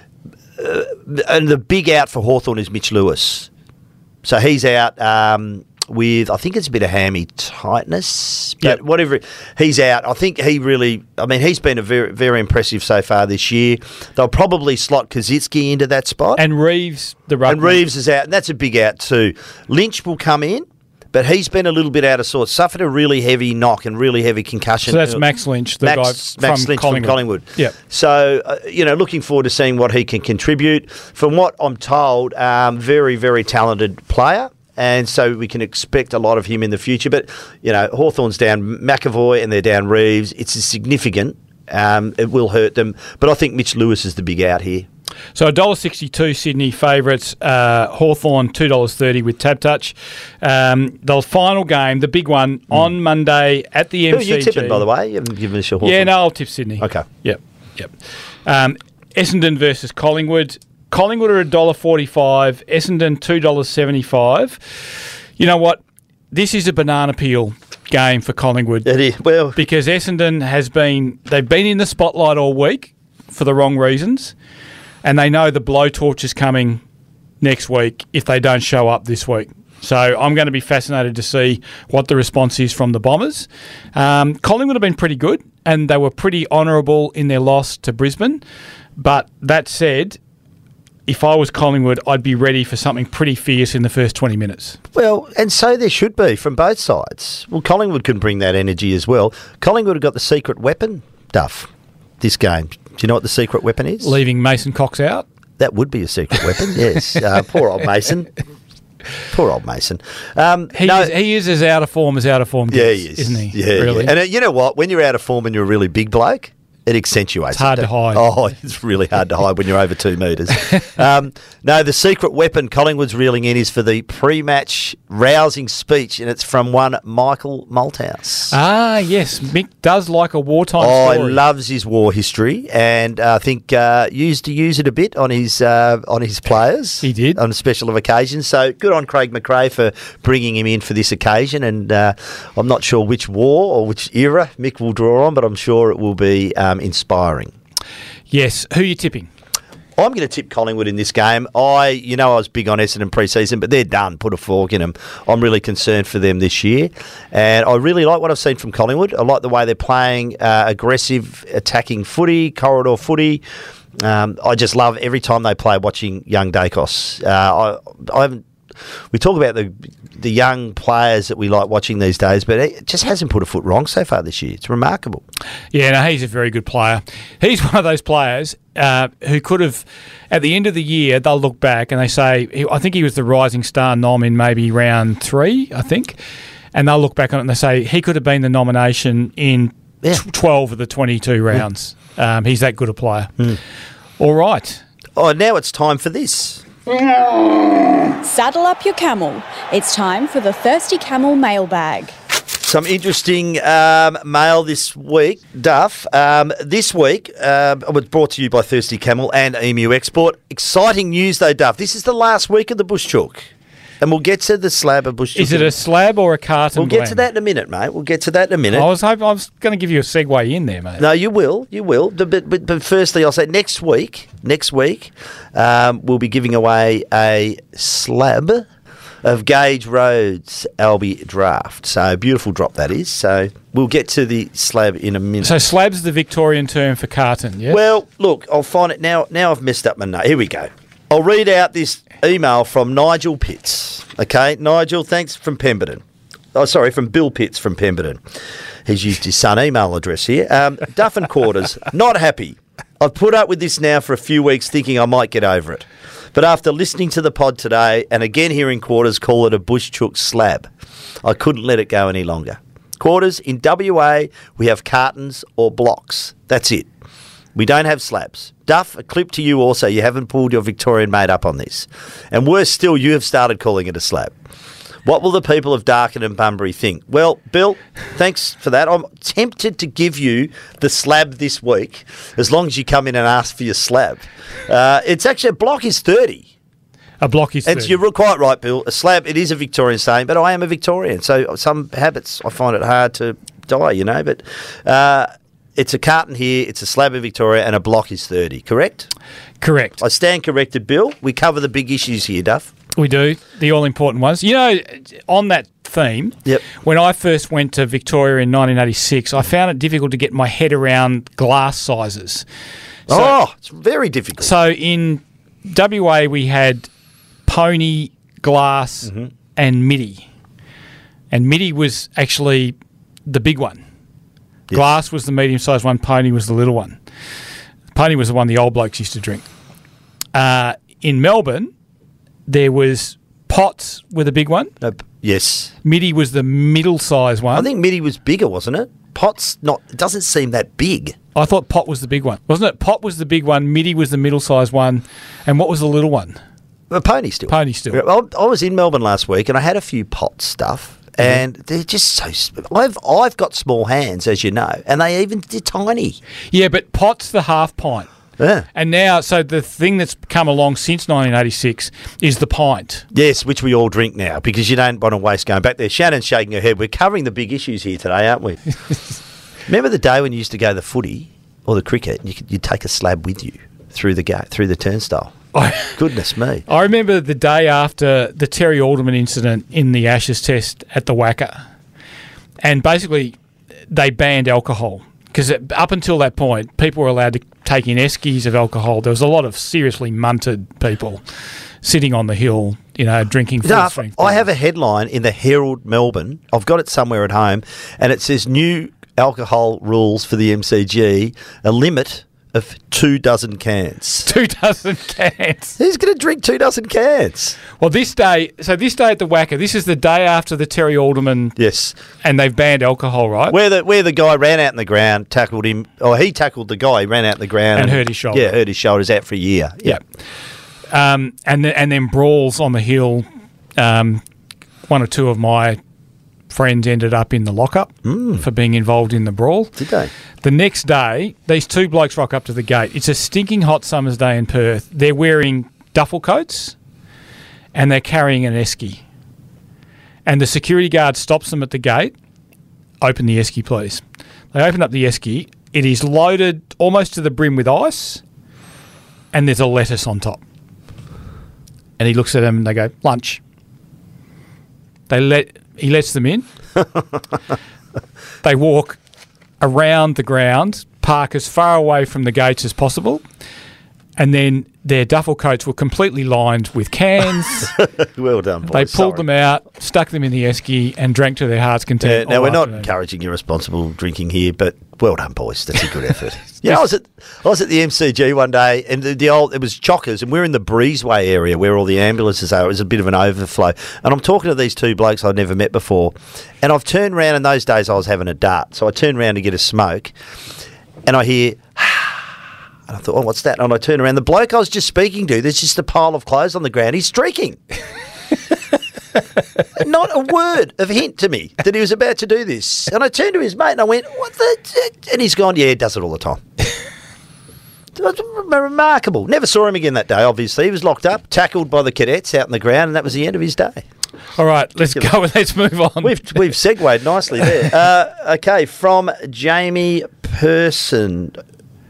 uh, and the big out for Hawthorn is Mitch Lewis. So he's out um, with, I think it's a bit of hammy tightness, but yep. whatever, he's out. I think he really, I mean, he's been a very, very impressive so far this year. They'll probably slot Kaczynski into that spot. And Reeves, the ruckman. And Reeves is out, and that's a big out too. Lynch will come in, but he's been a little bit out of sorts. Suffered a really heavy knock and really heavy concussion. So that's Max Lynch, the Max, guy Max from Lynch Collingwood. from Collingwood. Yeah. So, uh, you know, looking forward to seeing what he can contribute. From what I'm told, um, very, very talented player. And so we can expect a lot of him in the future. But, you know, Hawthorn's down McAvoy and they're down Reeves. It's significant. Um, it will hurt them. But I think Mitch Lewis is the big out here. So one dollar sixty-two Sydney favourites, uh, Hawthorn two dollars thirty with Tab Touch. Um, the final game, the big one, mm. on Monday at the M C G. Who are you tipping, by the way? You haven't given us your Hawthorn. Yeah, no, I'll tip Sydney. Okay. Yep, yep. Um, Essendon versus Collingwood. Collingwood are one dollar forty-five, Essendon two dollars seventy-five. You know what? This is a banana peel game for Collingwood. It is. Well, because Essendon has been, they've been in the spotlight all week for the wrong reasons, and they know the blowtorch is coming next week if they don't show up this week. So I'm going to be fascinated to see what the response is from the Bombers. Um, Collingwood have been pretty good, and they were pretty honourable in their loss to Brisbane. But that said, if I was Collingwood, I'd be ready for something pretty fierce in the first twenty minutes. Well, and so there should be from both sides. Well, Collingwood can bring that energy as well. Collingwood have got the secret weapon, Duff, this game. Do you know what the secret weapon is? Leaving Mason Cox out? That would be a secret weapon, yes. Uh, poor old Mason. Poor old Mason. Um, he, no, is, he is as out of form as out of form gets, yeah, he is. Isn't he? Yeah, really. Yeah. And uh, you know what? When you're out of form and you're a really big bloke, it accentuates. It's hard it. to hide. Oh, it's really hard to hide when you're over two metres. Um, no, the secret weapon Collingwood's reeling in is for the pre-match rousing speech, and it's from one Michael Malthouse. Ah, yes. Mick does like a wartime oh, story. he loves his war history, and uh, I think uh, used to use it a bit on his uh, on his players. He did. On special occasions. So good on Craig McRae for bringing him in for this occasion, and uh, I'm not sure which war or which era Mick will draw on, but I'm sure it will be um, inspiring. Yes. Who are you tipping? I'm going to tip Collingwood in this game. I, you know, I was big on Essendon pre-season, but they're done. Put a fork in them. I'm really concerned for them this year, and I really like what I've seen from Collingwood. I like the way they're playing uh, aggressive, attacking footy, corridor footy. Um, I just love every time they play watching young Dacos. Uh, I, I haven't. We talk about the the young players that we like watching these days, but it just hasn't put a foot wrong so far this year. It's remarkable. Yeah, no, he's a very good player. He's one of those players uh, who could have, at the end of the year, they'll look back and they say, I think he was the rising star nom in maybe round three, I think, and they'll look back on it and they say he could have been the nomination in yeah. twelve of the twenty-two rounds. Mm. Um, he's that good a player. Mm. All right. Oh, now it's time for this. Saddle up your camel. It's time for the Thirsty Camel mailbag. Some interesting um, mail this week, Duff. Um, this week, uh, it was brought to you by Thirsty Camel and Emu Export. Exciting news, though, Duff. This is the last week of the Bush Chalk. And we'll get to the slab of Bush Chalk. Is it a slab or a carton We'll get blend? to that in a minute, mate. We'll get to that in a minute. I was hoping I was going to give you a segue in there, mate. No, you will. You will. But, but, but firstly, I'll say next week, next week, um, we'll be giving away a slab of Gage Road's Albi Draft. So beautiful drop that is. So we'll get to the slab in a minute. So slab's the Victorian term for carton, yeah? Well, look, I'll find it now. Now I've messed up my name. Here we go. I'll read out this email from Nigel Pitts. Okay, Nigel, thanks from Pemberton. Oh, sorry, from Bill Pitts from Pemberton. He's used his son email address here. Um, Duff and Quarters, not happy. I've put up with this now for a few weeks thinking I might get over it. But after listening to the pod today and again hearing Quarters call it a bush chook slab, I couldn't let it go any longer. Quarters, in W A, we have cartons or blocks. That's it. We don't have slabs. Duff, a clip to you also. You haven't pulled your Victorian mate up on this. And worse still, you have started calling it a slab. What will the people of Darkin and Bunbury think? Well, Bill, thanks for that. I'm tempted to give you the slab this week, as long as you come in and ask for your slab. Uh, it's actually, a block is thirty. A block is thirty. And you're quite right, Bill. A slab, it is a Victorian saying, but I am a Victorian, so some habits I find it hard to die, you know. But uh, it's a carton here, it's a slab in Victoria, and a block is thirty, correct? Correct. I stand corrected, Bill. We cover the big issues here, Duff. We do, the all-important ones. You know, on that theme, yep. When I first went to Victoria in nineteen eighty-six, I found it difficult to get my head around glass sizes. So, oh, it's very difficult. So in W A we had pony, glass, mm-hmm. and midi. And midi was actually the big one. Yes. Glass was the medium-sized one, pony was the little one. Pony was the one the old blokes used to drink. Uh, in Melbourne, there was pots were the big one. Uh, yes. Midi was the middle-sized one. I think midi was bigger, wasn't it? Pot's not. It doesn't seem that big. I thought pot was the big one, wasn't it? Pot was the big one. Midi was the middle-sized one, and what was the little one? A pony still. Pony still. I, I was in Melbourne last week, and I had a few pot stuff, and mm-hmm. they're just so. I've I've got small hands, as you know, and they even they're tiny. Yeah, but pot's the half pint. Yeah. And now, so the thing that's come along since nineteen eighty-six is the pint. Yes, which we all drink now because you don't want to waste going back there. Shannon's shaking her head. We're covering the big issues here today, aren't we? Remember the day when you used to go to the footy or the cricket and you could, you'd take a slab with you through the gate, through the turnstile? Goodness me. I remember the day after the Terry Alderman incident in the Ashes test at the Wacker. And basically, they banned alcohol. Because up until that point, people were allowed to take in eskies of alcohol. There was a lot of seriously munted people sitting on the hill, you know, drinking full strength. I have a headline in the Herald Melbourne. I've got it somewhere at home, and it says new alcohol rules for the M C G, a limit of two dozen cans. Two dozen cans. Who's going to drink two dozen cans? Well, this day, so this day at the Wacker, this is the day after the Terry Alderman. Yes. And they've banned alcohol, right? Where the where the guy ran out in the ground, tackled him, or he tackled the guy, he ran out in the ground. And, and hurt his shoulder. Yeah, hurt his shoulders out for a year. Yeah. yeah. Um, and, the, and then brawls on the hill. Um, one or two of my friends ended up in the lockup mm. for being involved in the brawl. Did they? The next day, these two blokes rock up to the gate. It's a stinking hot summer's day in Perth. They're wearing duffel coats and they're carrying an esky. And the security guard stops them at the gate. Open the esky, please. They open up the esky. It is loaded almost to the brim with ice and there's a lettuce on top. And he looks at them and they go, lunch. They let... He lets them in. They walk around the ground, park as far away from the gates as possible, and then their duffel coats were completely lined with cans. Well done, boys. They pulled Sorry. them out, stuck them in the esky, and drank to their heart's content. Yeah, now, we're not afternoon. encouraging irresponsible drinking here, but well done, boys. That's a good effort. Yeah, I was at I was at the M C G one day, and the, the old it was Chockers, and we're in the Breezeway area where all the ambulances are. It was a bit of an overflow, and I'm talking to these two blokes I'd never met before, and I've turned around. In those days, I was having a dart, so I turned around to get a smoke, and I hear. And I thought, oh, what's that? And I turn around. The bloke I was just speaking to, there's just a pile of clothes on the ground. He's streaking. Not a word of hint to me that he was about to do this. And I turned to his mate and I went, what the? And he's gone, yeah, he does it all the time. It was remarkable. Never saw him again that day, obviously. He was locked up, tackled by the cadets out in the ground, and that was the end of his day. All right, let's go. Let's move on. We've we've segued nicely there. Uh, okay, from Jamie Person.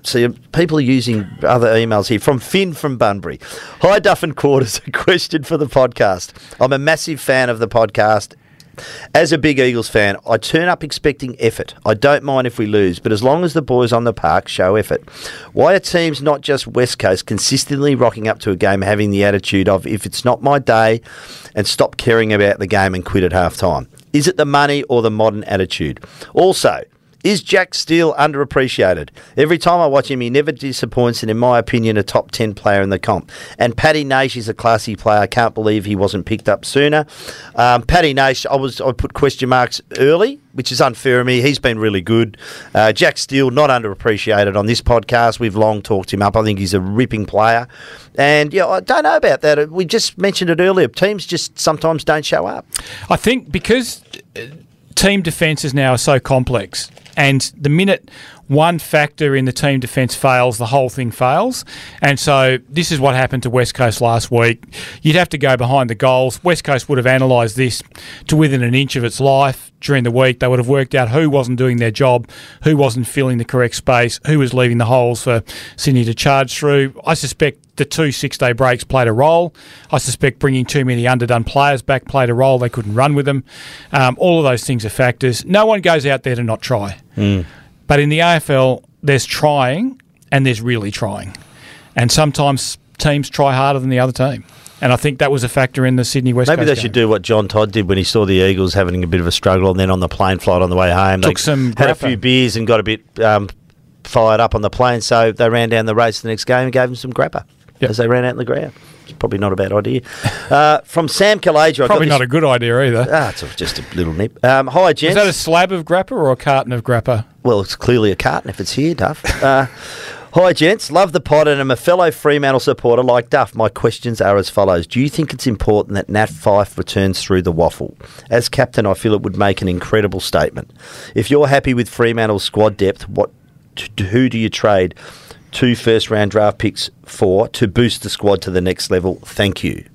see, people are using other emails here. From Finn from Bunbury. Hi, Duff and Quarters. A question for the podcast. I'm a massive fan of the podcast. As a big Eagles fan, I turn up expecting effort. I don't mind if we lose, but as long as the boys on the park show effort. Why are teams, not just West Coast, consistently rocking up to a game having the attitude of, if it's not my day, and stop caring about the game and quit at half time? Is it the money or the modern attitude? Also, is Jack Steele underappreciated? Every time I watch him, he never disappoints, and in my opinion, a top ten player in the comp. And Paddy Nash is a classy player. I can't believe he wasn't picked up sooner. Um, Paddy Nash, I was I put question marks early, which is unfair of me. He's been really good. Uh, Jack Steele, not underappreciated on this podcast. We've long talked him up. I think he's a ripping player. And, yeah, I don't know about that. We just mentioned it earlier. Teams just sometimes don't show up. I think because team defences now are so complex, and the minute one factor in the team defence fails, the whole thing fails. And so this is what happened to West Coast last week. You'd have to go behind the goals. West Coast would have analysed this to within an inch of its life during the week. They would have worked out who wasn't doing their job, who wasn't filling the correct space, who was leaving the holes for Sydney to charge through. I suspect the two six-day breaks played a role. I suspect bringing too many underdone players back played a role. They couldn't run with them. Um, all of those things are factors. No one goes out there to not try. Mm. But in the A F L, there's trying and there's really trying. And sometimes teams try harder than the other team. And I think that was a factor in the Sydney West Coast Maybe they game. should do what John Todd did when he saw the Eagles having a bit of a struggle, and then on the plane flight on the way home, Took they some had grappa. a few beers and got a bit um, fired up on the plane, so they ran down the race the next game and gave them some grappa Yep. as they ran out in the ground. It's probably not a bad idea. Uh, from Sam Kalaja. Probably not a good idea either. Ah, it's a, just a little nip. Um, hi, gents. Is that a slab of grappa or a carton of grappa? Well, it's clearly a carton if it's here, Duff. Uh, hi, gents. Love the pod, and I'm a fellow Fremantle supporter like Duff. My questions are as follows. Do you think it's important that Nat Fyfe returns through the waffle? As captain, I feel it would make an incredible statement. If you're happy with Fremantle's squad depth, what, to, who do you trade two first-round draft picks for to boost the squad to the next level? Thank you.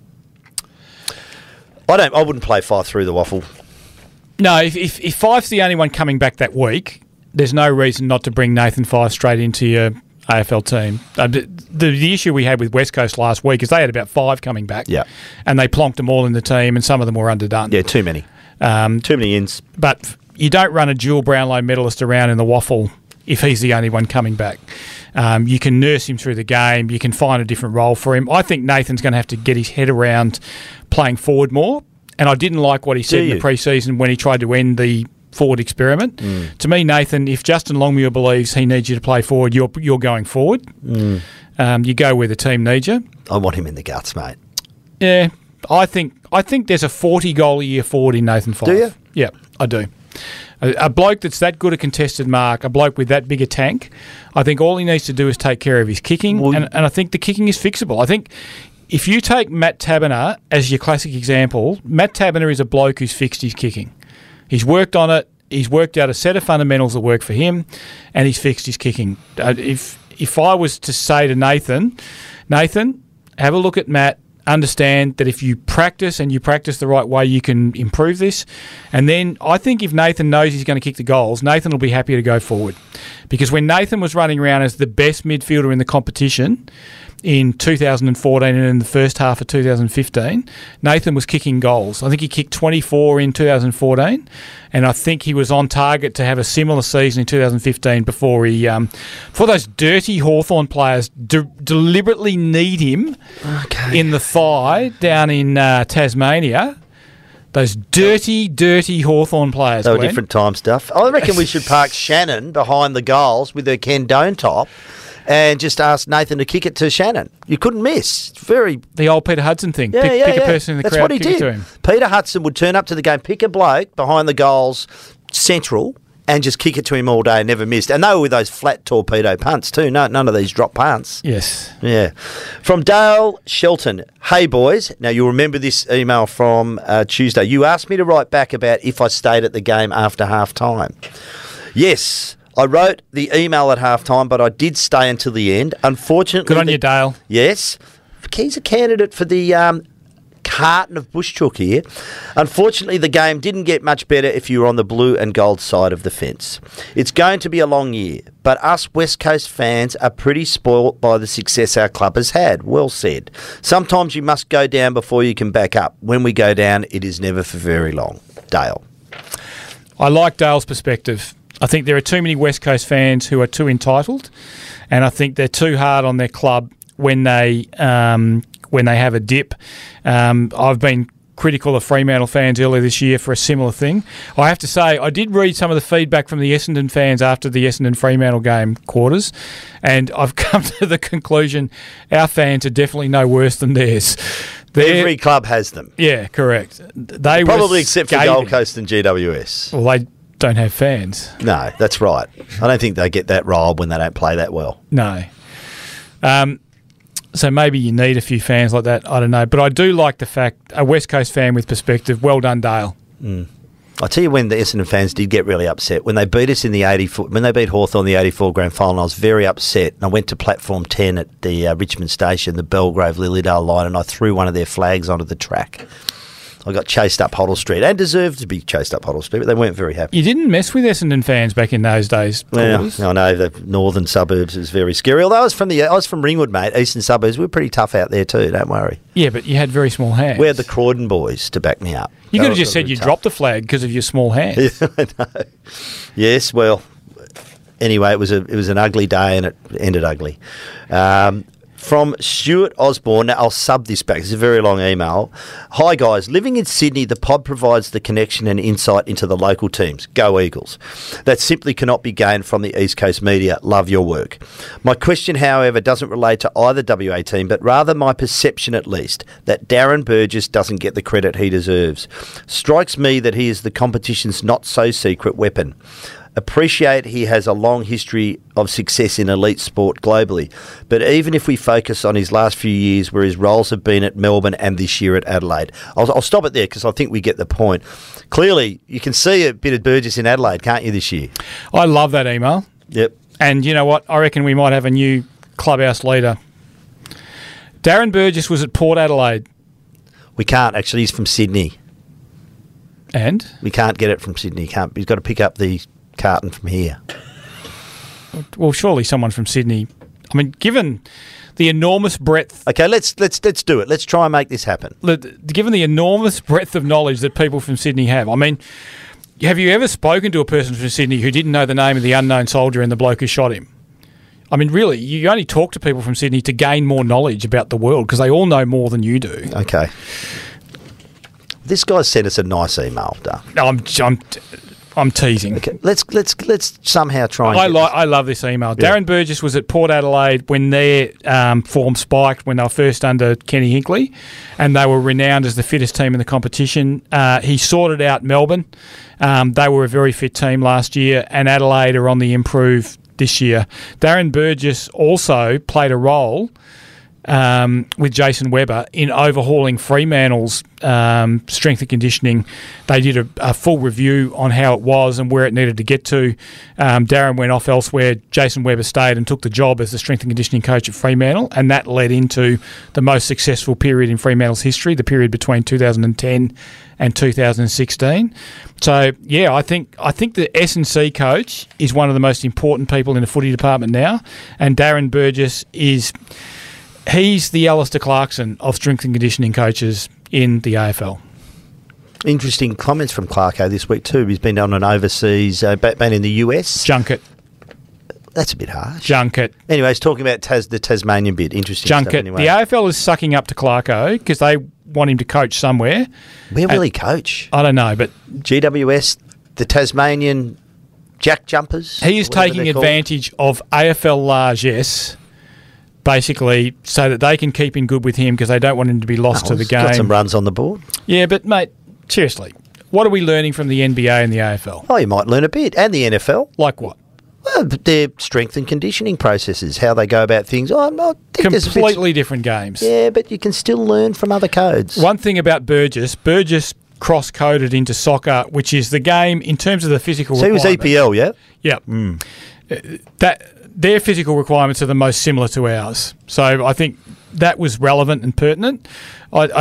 I don't. I wouldn't play Fyfe through the waffle. No, if, if, if Fyfe's the only one coming back that week, there's no reason not to bring Nathan Fyfe straight into your A F L team. Uh, the, the issue we had with West Coast last week is they had about five coming back. Yeah. And they plonked them all in the team, and some of them were underdone. Yeah, too many. Um, too many ins. But you don't run a dual Brownlow medalist around in the waffle if he's the only one coming back. Um, you can nurse him through the game. You can find a different role for him. I think Nathan's going to have to get his head around playing forward more. And I didn't like what he said in the pre-season when he tried to end the forward experiment. Mm. To me, Nathan, if Justin Longmuir believes he needs you to play forward, you're you're going forward. Mm. Um, you go where the team needs you. I want him in the guts, mate. Yeah, I think I think there's a forty goal a year forward in Nathan Fyfe. Do you? Yeah, I do. A, a bloke that's that good a contested mark, a bloke with that big a tank, I think all he needs to do is take care of his kicking, well, and, and I think the kicking is fixable. I think if you take Matt Taberner as your classic example, Matt Taberner is a bloke who's fixed his kicking. He's worked on it. He's worked out a set of fundamentals that work for him, and he's fixed his kicking. Uh, if if I was to say to Nathan, Nathan, have a look at Matt, understand that if you practice and you practice the right way, you can improve this. And then I think if Nathan knows he's going to kick the goals, Nathan will be happy to go forward. Because when Nathan was running around as the best midfielder in the competition in two thousand fourteen and in the first half of two thousand fifteen, Nathan was kicking goals. I think he kicked twenty-four in two thousand fourteen, and I think he was on target to have a similar season in two thousand fifteen before he, um, for those dirty Hawthorn players de- deliberately need him okay. in the thigh down in uh, Tasmania. Those dirty, dirty Hawthorn players. They were Glenn. different time stuff. I reckon we should park Shannon behind the goals with her Ken Doan top and just ask Nathan to kick it to Shannon. You couldn't miss. It's very... The old Peter Hudson thing. Yeah, pick yeah, pick yeah. a person in the That's crowd, what he kick did. it to him. Peter Hudson would turn up to the game, pick a bloke behind the goals, central, and just kick it to him all day and never missed. And they were with those flat torpedo punts too. No, none of these drop punts. Yes. Yeah. From Dale Shelton. Hey, boys. Now, you'll remember this email from uh, Tuesday. You asked me to write back about if I stayed at the game after half-time. Yes. I wrote the email at half-time, but I did stay until the end. Unfortunately... Good on the, you, Dale. Yes. He's a candidate for the um, Harton of Bushchook here. Unfortunately, the game didn't get much better if you were on the blue and gold side of the fence. It's going to be a long year, but us West Coast fans are pretty spoilt by the success our club has had. Well said. Sometimes you must go down before you can back up. When we go down, it is never for very long. Dale. I like Dale's perspective. I think there are too many West Coast fans who are too entitled, and I think they're too hard on their club when they um, when they have a dip. Um, I've been critical of Fremantle fans earlier this year for a similar thing. I have to say, I did read some of the feedback from the Essendon fans after the Essendon-Fremantle game quarters, and I've come to the conclusion our fans are definitely no worse than theirs. They're, Every club has them. Yeah, correct. They Probably were except for scathing. Gold Coast and G W S. Well, they don't have fans. No, that's right. I don't think they get that riled when they don't play that well. No. Um, so maybe you need a few fans like that. I don't know. But I do like the fact, a West Coast fan with perspective, well done, Dale. Mm. I'll tell you when the Essendon fans did get really upset. When they beat us in the eighty-four, when they beat Hawthorn in the eighty-four grand final, I was very upset. And I went to platform ten at the uh, Richmond station, the Belgrave Lilydale line, and I threw one of their flags onto the track. I got chased up Hoddle Street, and deserved to be chased up Hoddle Street, but they weren't very happy. You didn't mess with Essendon fans back in those days. Well, I know the northern suburbs is very scary. Although I was from the, I was from Ringwood, mate. Eastern suburbs, we were pretty tough out there too. Don't worry. Yeah, but you had very small hands. We had the Croydon boys to back me up. You That could have was just said really you tough. dropped the flag because of your small hands. Yeah, I know. Yes, well, anyway, it was a it was an ugly day and it ended ugly. Um, from Stuart Osborne, now I'll sub this back. It's a very long email. Hi guys, living in Sydney, the pod provides the connection and insight into the local teams. Go Eagles. That simply cannot be gained from the East Coast media. Love your work. My question, however, doesn't relate to either W A team, but rather my perception at least, that Darren Burgess doesn't get the credit he deserves. Strikes me that he is the competition's not-so-secret weapon. Appreciate he has a long history of success in elite sport globally, but even if we focus on his last few years where his roles have been at Melbourne and this year at Adelaide, I'll, I'll stop it there because I think we get the point. Clearly, you can see a bit of Burgess in Adelaide, can't you, this year? I love that email. Yep. And you know what? I reckon we might have a new clubhouse leader. Darren Burgess was at Port Adelaide. We can't, actually. He's from Sydney. And? We can't get it from Sydney. He can't, he's got to pick up the carton from here. Well, surely someone from Sydney. I mean, given the enormous breadth... Okay, let's let's let's do it. Let's try and make this happen. Given the enormous breadth of knowledge that people from Sydney have, I mean, have you ever spoken to a person from Sydney who didn't know the name of the unknown soldier and the bloke who shot him? I mean, really, you only talk to people from Sydney to gain more knowledge about the world because they all know more than you do. Okay. This guy sent us a nice email, Duh. I'm, I'm, I'm teasing. Okay, let's let's let's somehow try. And I get like. I love this email. Yeah. Darren Burgess was at Port Adelaide when their um, form spiked when they were first under Kenny Hinkley, and they were renowned as the fittest team in the competition. Uh, he sorted out Melbourne. Um, they were a very fit team last year, and Adelaide are on the improve this year. Darren Burgess also played a role um, with Jason Weber in overhauling Fremantle's um, strength and conditioning. They did a, a full review on how it was and where it needed to get to. Um, Darren went off elsewhere. Jason Weber stayed and took the job as the strength and conditioning coach at Fremantle, and that led into the most successful period in Fremantle's history, the period between two thousand ten and two thousand sixteen. So, yeah, I think I think the S and C coach is one of the most important people in the footy department now, and Darren Burgess is... He's the Alistair Clarkson of strength and conditioning coaches in the A F L. Interesting comments from Clarko this week too. He's been on an overseas, uh, been in the U S. Junket. That's a bit harsh. Junket. Anyway, he's talking about Tas- the Tasmanian bit. Interesting Junket. stuff anyway. The A F L is sucking up to Clarko because they want him to coach somewhere. Where will And- he coach? I don't know, but G W S, the Tasmanian Jack Jumpers? he is whatever taking they're called? advantage of A F L largesse, basically, so that they can keep in good with him because they don't want him to be lost Oh, to the he's got some game. runs on the board. Yeah, but, mate, seriously, what are we learning from the N B A and the A F L? Oh, you might learn a bit. And the N F L. Like what? Well, their strength and conditioning processes, how they go about things. Oh, I think there's a bit- Completely different games. Yeah, but you can still learn from other codes. One thing about Burgess, Burgess cross-coded into soccer, which is the game in terms of the physical So he was E requirements. P L, yeah? Yep. Uh, That their physical requirements are the most similar to ours. So I think that was relevant and pertinent. I, I think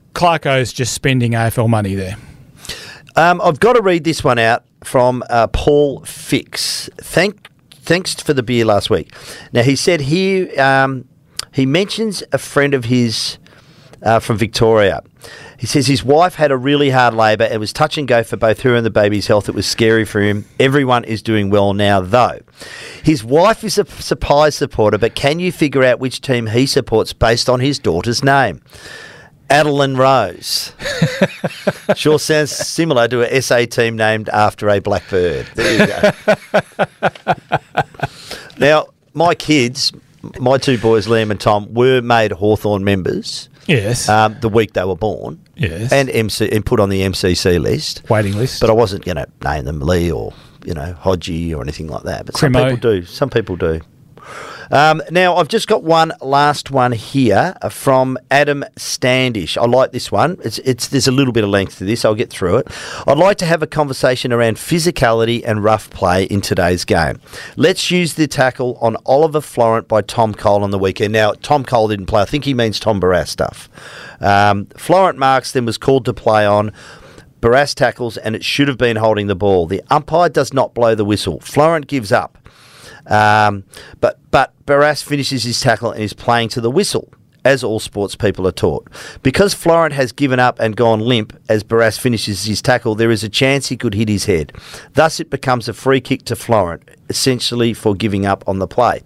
Clarko's just spending A F L money there. Um, I've got to read this one out from uh, Paul Fix. Thank, thanks for the beer last week. Now, he said here, um, he mentions a friend of his uh, from Victoria. He says his wife had a really hard labour. It was touch and go for both her and the baby's health. It was scary for him. Everyone is doing well now, though. His wife is a Sapai supporter, but can you figure out which team he supports based on his daughter's name? Adeline Rose. Sure sounds similar to a S A team named after a blackbird. There you go. Now, my kids, my two boys, Liam and Tom, were made Hawthorn members. Yes. Um, the week they were born. Yes. And M C and put on the M C C list. Waiting list. But I wasn't going to name them Lee or, you know, Hodgie or anything like that. But some Cremo. people do. Some people do. Um, now, I've just got one last one here from Adam Standish. I like this one. It's, it's There's a little bit of length to this. I'll get through it. I'd like to have a conversation around physicality and rough play in today's game. Let's use the tackle on Oliver Florent by Tom Cole on the weekend. Now, Tom Cole didn't play. I think he means Tom Barrass stuff. Um, Florent Marks then was called to play on. Barrass tackles, and it should have been holding the ball. The umpire does not blow the whistle. Florent gives up. Um, but but Barrass finishes his tackle and is playing to the whistle, as all sports people are taught. Because Florent has given up and gone limp as Barrass finishes his tackle, there is a chance he could hit his head. Thus, it becomes a free kick to Florent, essentially for giving up on the play.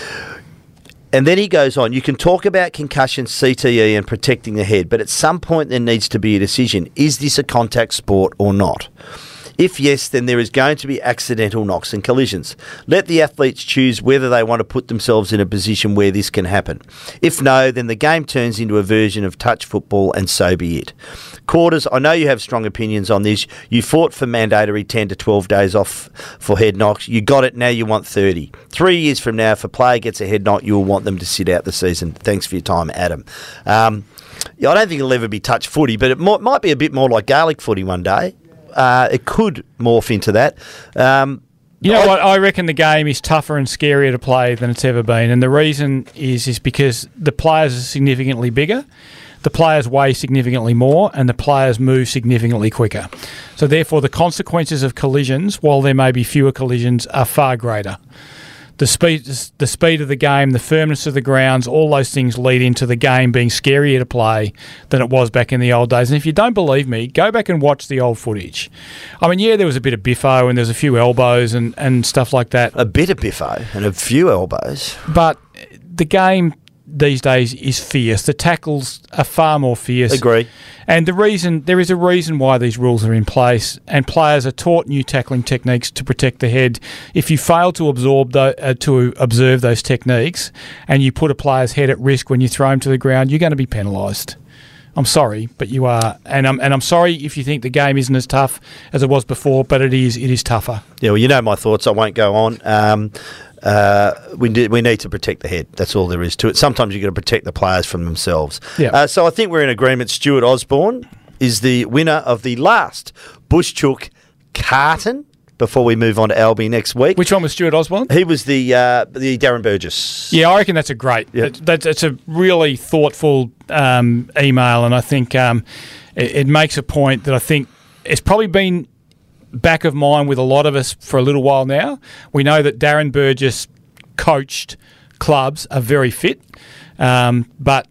And then he goes on, you can talk about concussion, C T E and protecting the head, but at some point there needs to be a decision. Is this a contact sport or not? If yes, then there is going to be accidental knocks and collisions. Let the athletes choose whether they want to put themselves in a position where this can happen. If no, then the game turns into a version of touch football and so be it. Quarters, I know you have strong opinions on this. You fought for mandatory ten to twelve days off for head knocks. You got it, now you want thirty. Three years from now, if a player gets a head knock, you'll want them to sit out the season. Thanks for your time, Adam. Um, yeah, I don't think it'll ever be touch footy, but it might, might be a bit more like Gaelic footy one day. Uh, it could morph into that. Um, you know I, what? I reckon the game is tougher and scarier to play than it's ever been, and the reason is is because the players are significantly bigger, the players weigh significantly more, and the players move significantly quicker. So therefore, the consequences of collisions, while there may be fewer collisions, are far greater. The speed, the speed of the game, the firmness of the grounds, all those things lead into the game being scarier to play than it was back in the old days. And if you don't believe me, go back and watch the old footage. I mean, yeah, there was a bit of biffo and there's a few elbows and, and stuff like that. A bit of biffo and a few elbows. But the game these days is fierce. The tackles are far more fierce. Agree. And the reason there is a reason why these rules are in place, and players are taught new tackling techniques to protect the head. If you fail to absorb the, uh, to observe those techniques, and you put a player's head at risk when you throw him to the ground, you're going to be penalised. I'm sorry, but you are, and I'm and I'm sorry if you think the game isn't as tough as it was before, but it is. It is tougher. Yeah, well, you know my thoughts. I won't go on. Um, Uh, we need, we need to protect the head. That's all there is to it. Sometimes you've got to protect the players from themselves. Yeah. Uh, so I think we're in agreement. Stuart Osborne is the winner of the last Bushchook Carton before we move on to Albi next week. Which one was Stuart Osborne? He was the uh, the Darren Burgess. Yeah, I reckon that's a great. Yep. That, that's it's a really thoughtful um, email, and I think um, it, it makes a point that I think it's probably been back of mind with a lot of us for a little while now. We know that Darren Burgess coached clubs are very fit, um, but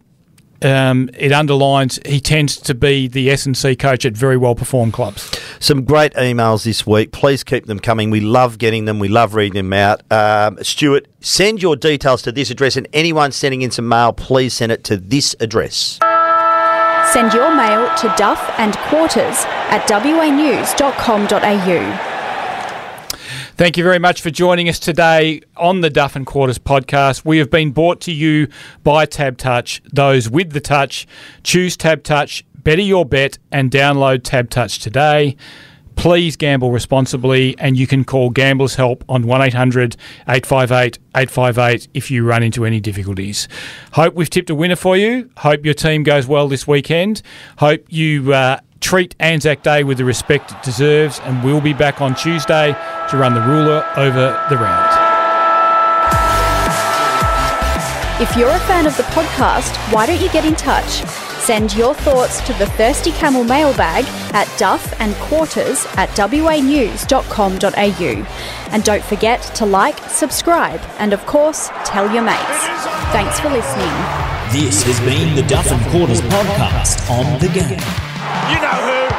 um, it underlines he tends to be the S and C coach at very well-performed clubs. Some great emails this week. Please keep them coming. We love getting them. We love reading them out. Um, Stuart, send your details to this address, and anyone sending in some mail, please send it to this address. Send your mail to duff and quarters at w a news dot com dot a u. Thank you very much for joining us today on the Duff and Quarters podcast. We have been brought to you by Tab Touch. Those with the touch, choose Tab Touch, better your bet, and download Tab Touch today. Please gamble responsibly, and you can call Gamblers Help on one eight hundred eight five eight eight five eight if you run into any difficulties. Hope we've tipped a winner for you. Hope your team goes well this weekend. Hope you uh, treat Anzac Day with the respect it deserves, and we'll be back on Tuesday to run the ruler over the round. If you're a fan of the podcast, why don't you get in touch? Send your thoughts to the Thirsty Camel mailbag at duff and quarters at w a news dot com dot a u. And don't forget to like, subscribe, and of course, tell your mates. Thanks for listening. This has been the Duff and Quarters podcast on The Game. You know who?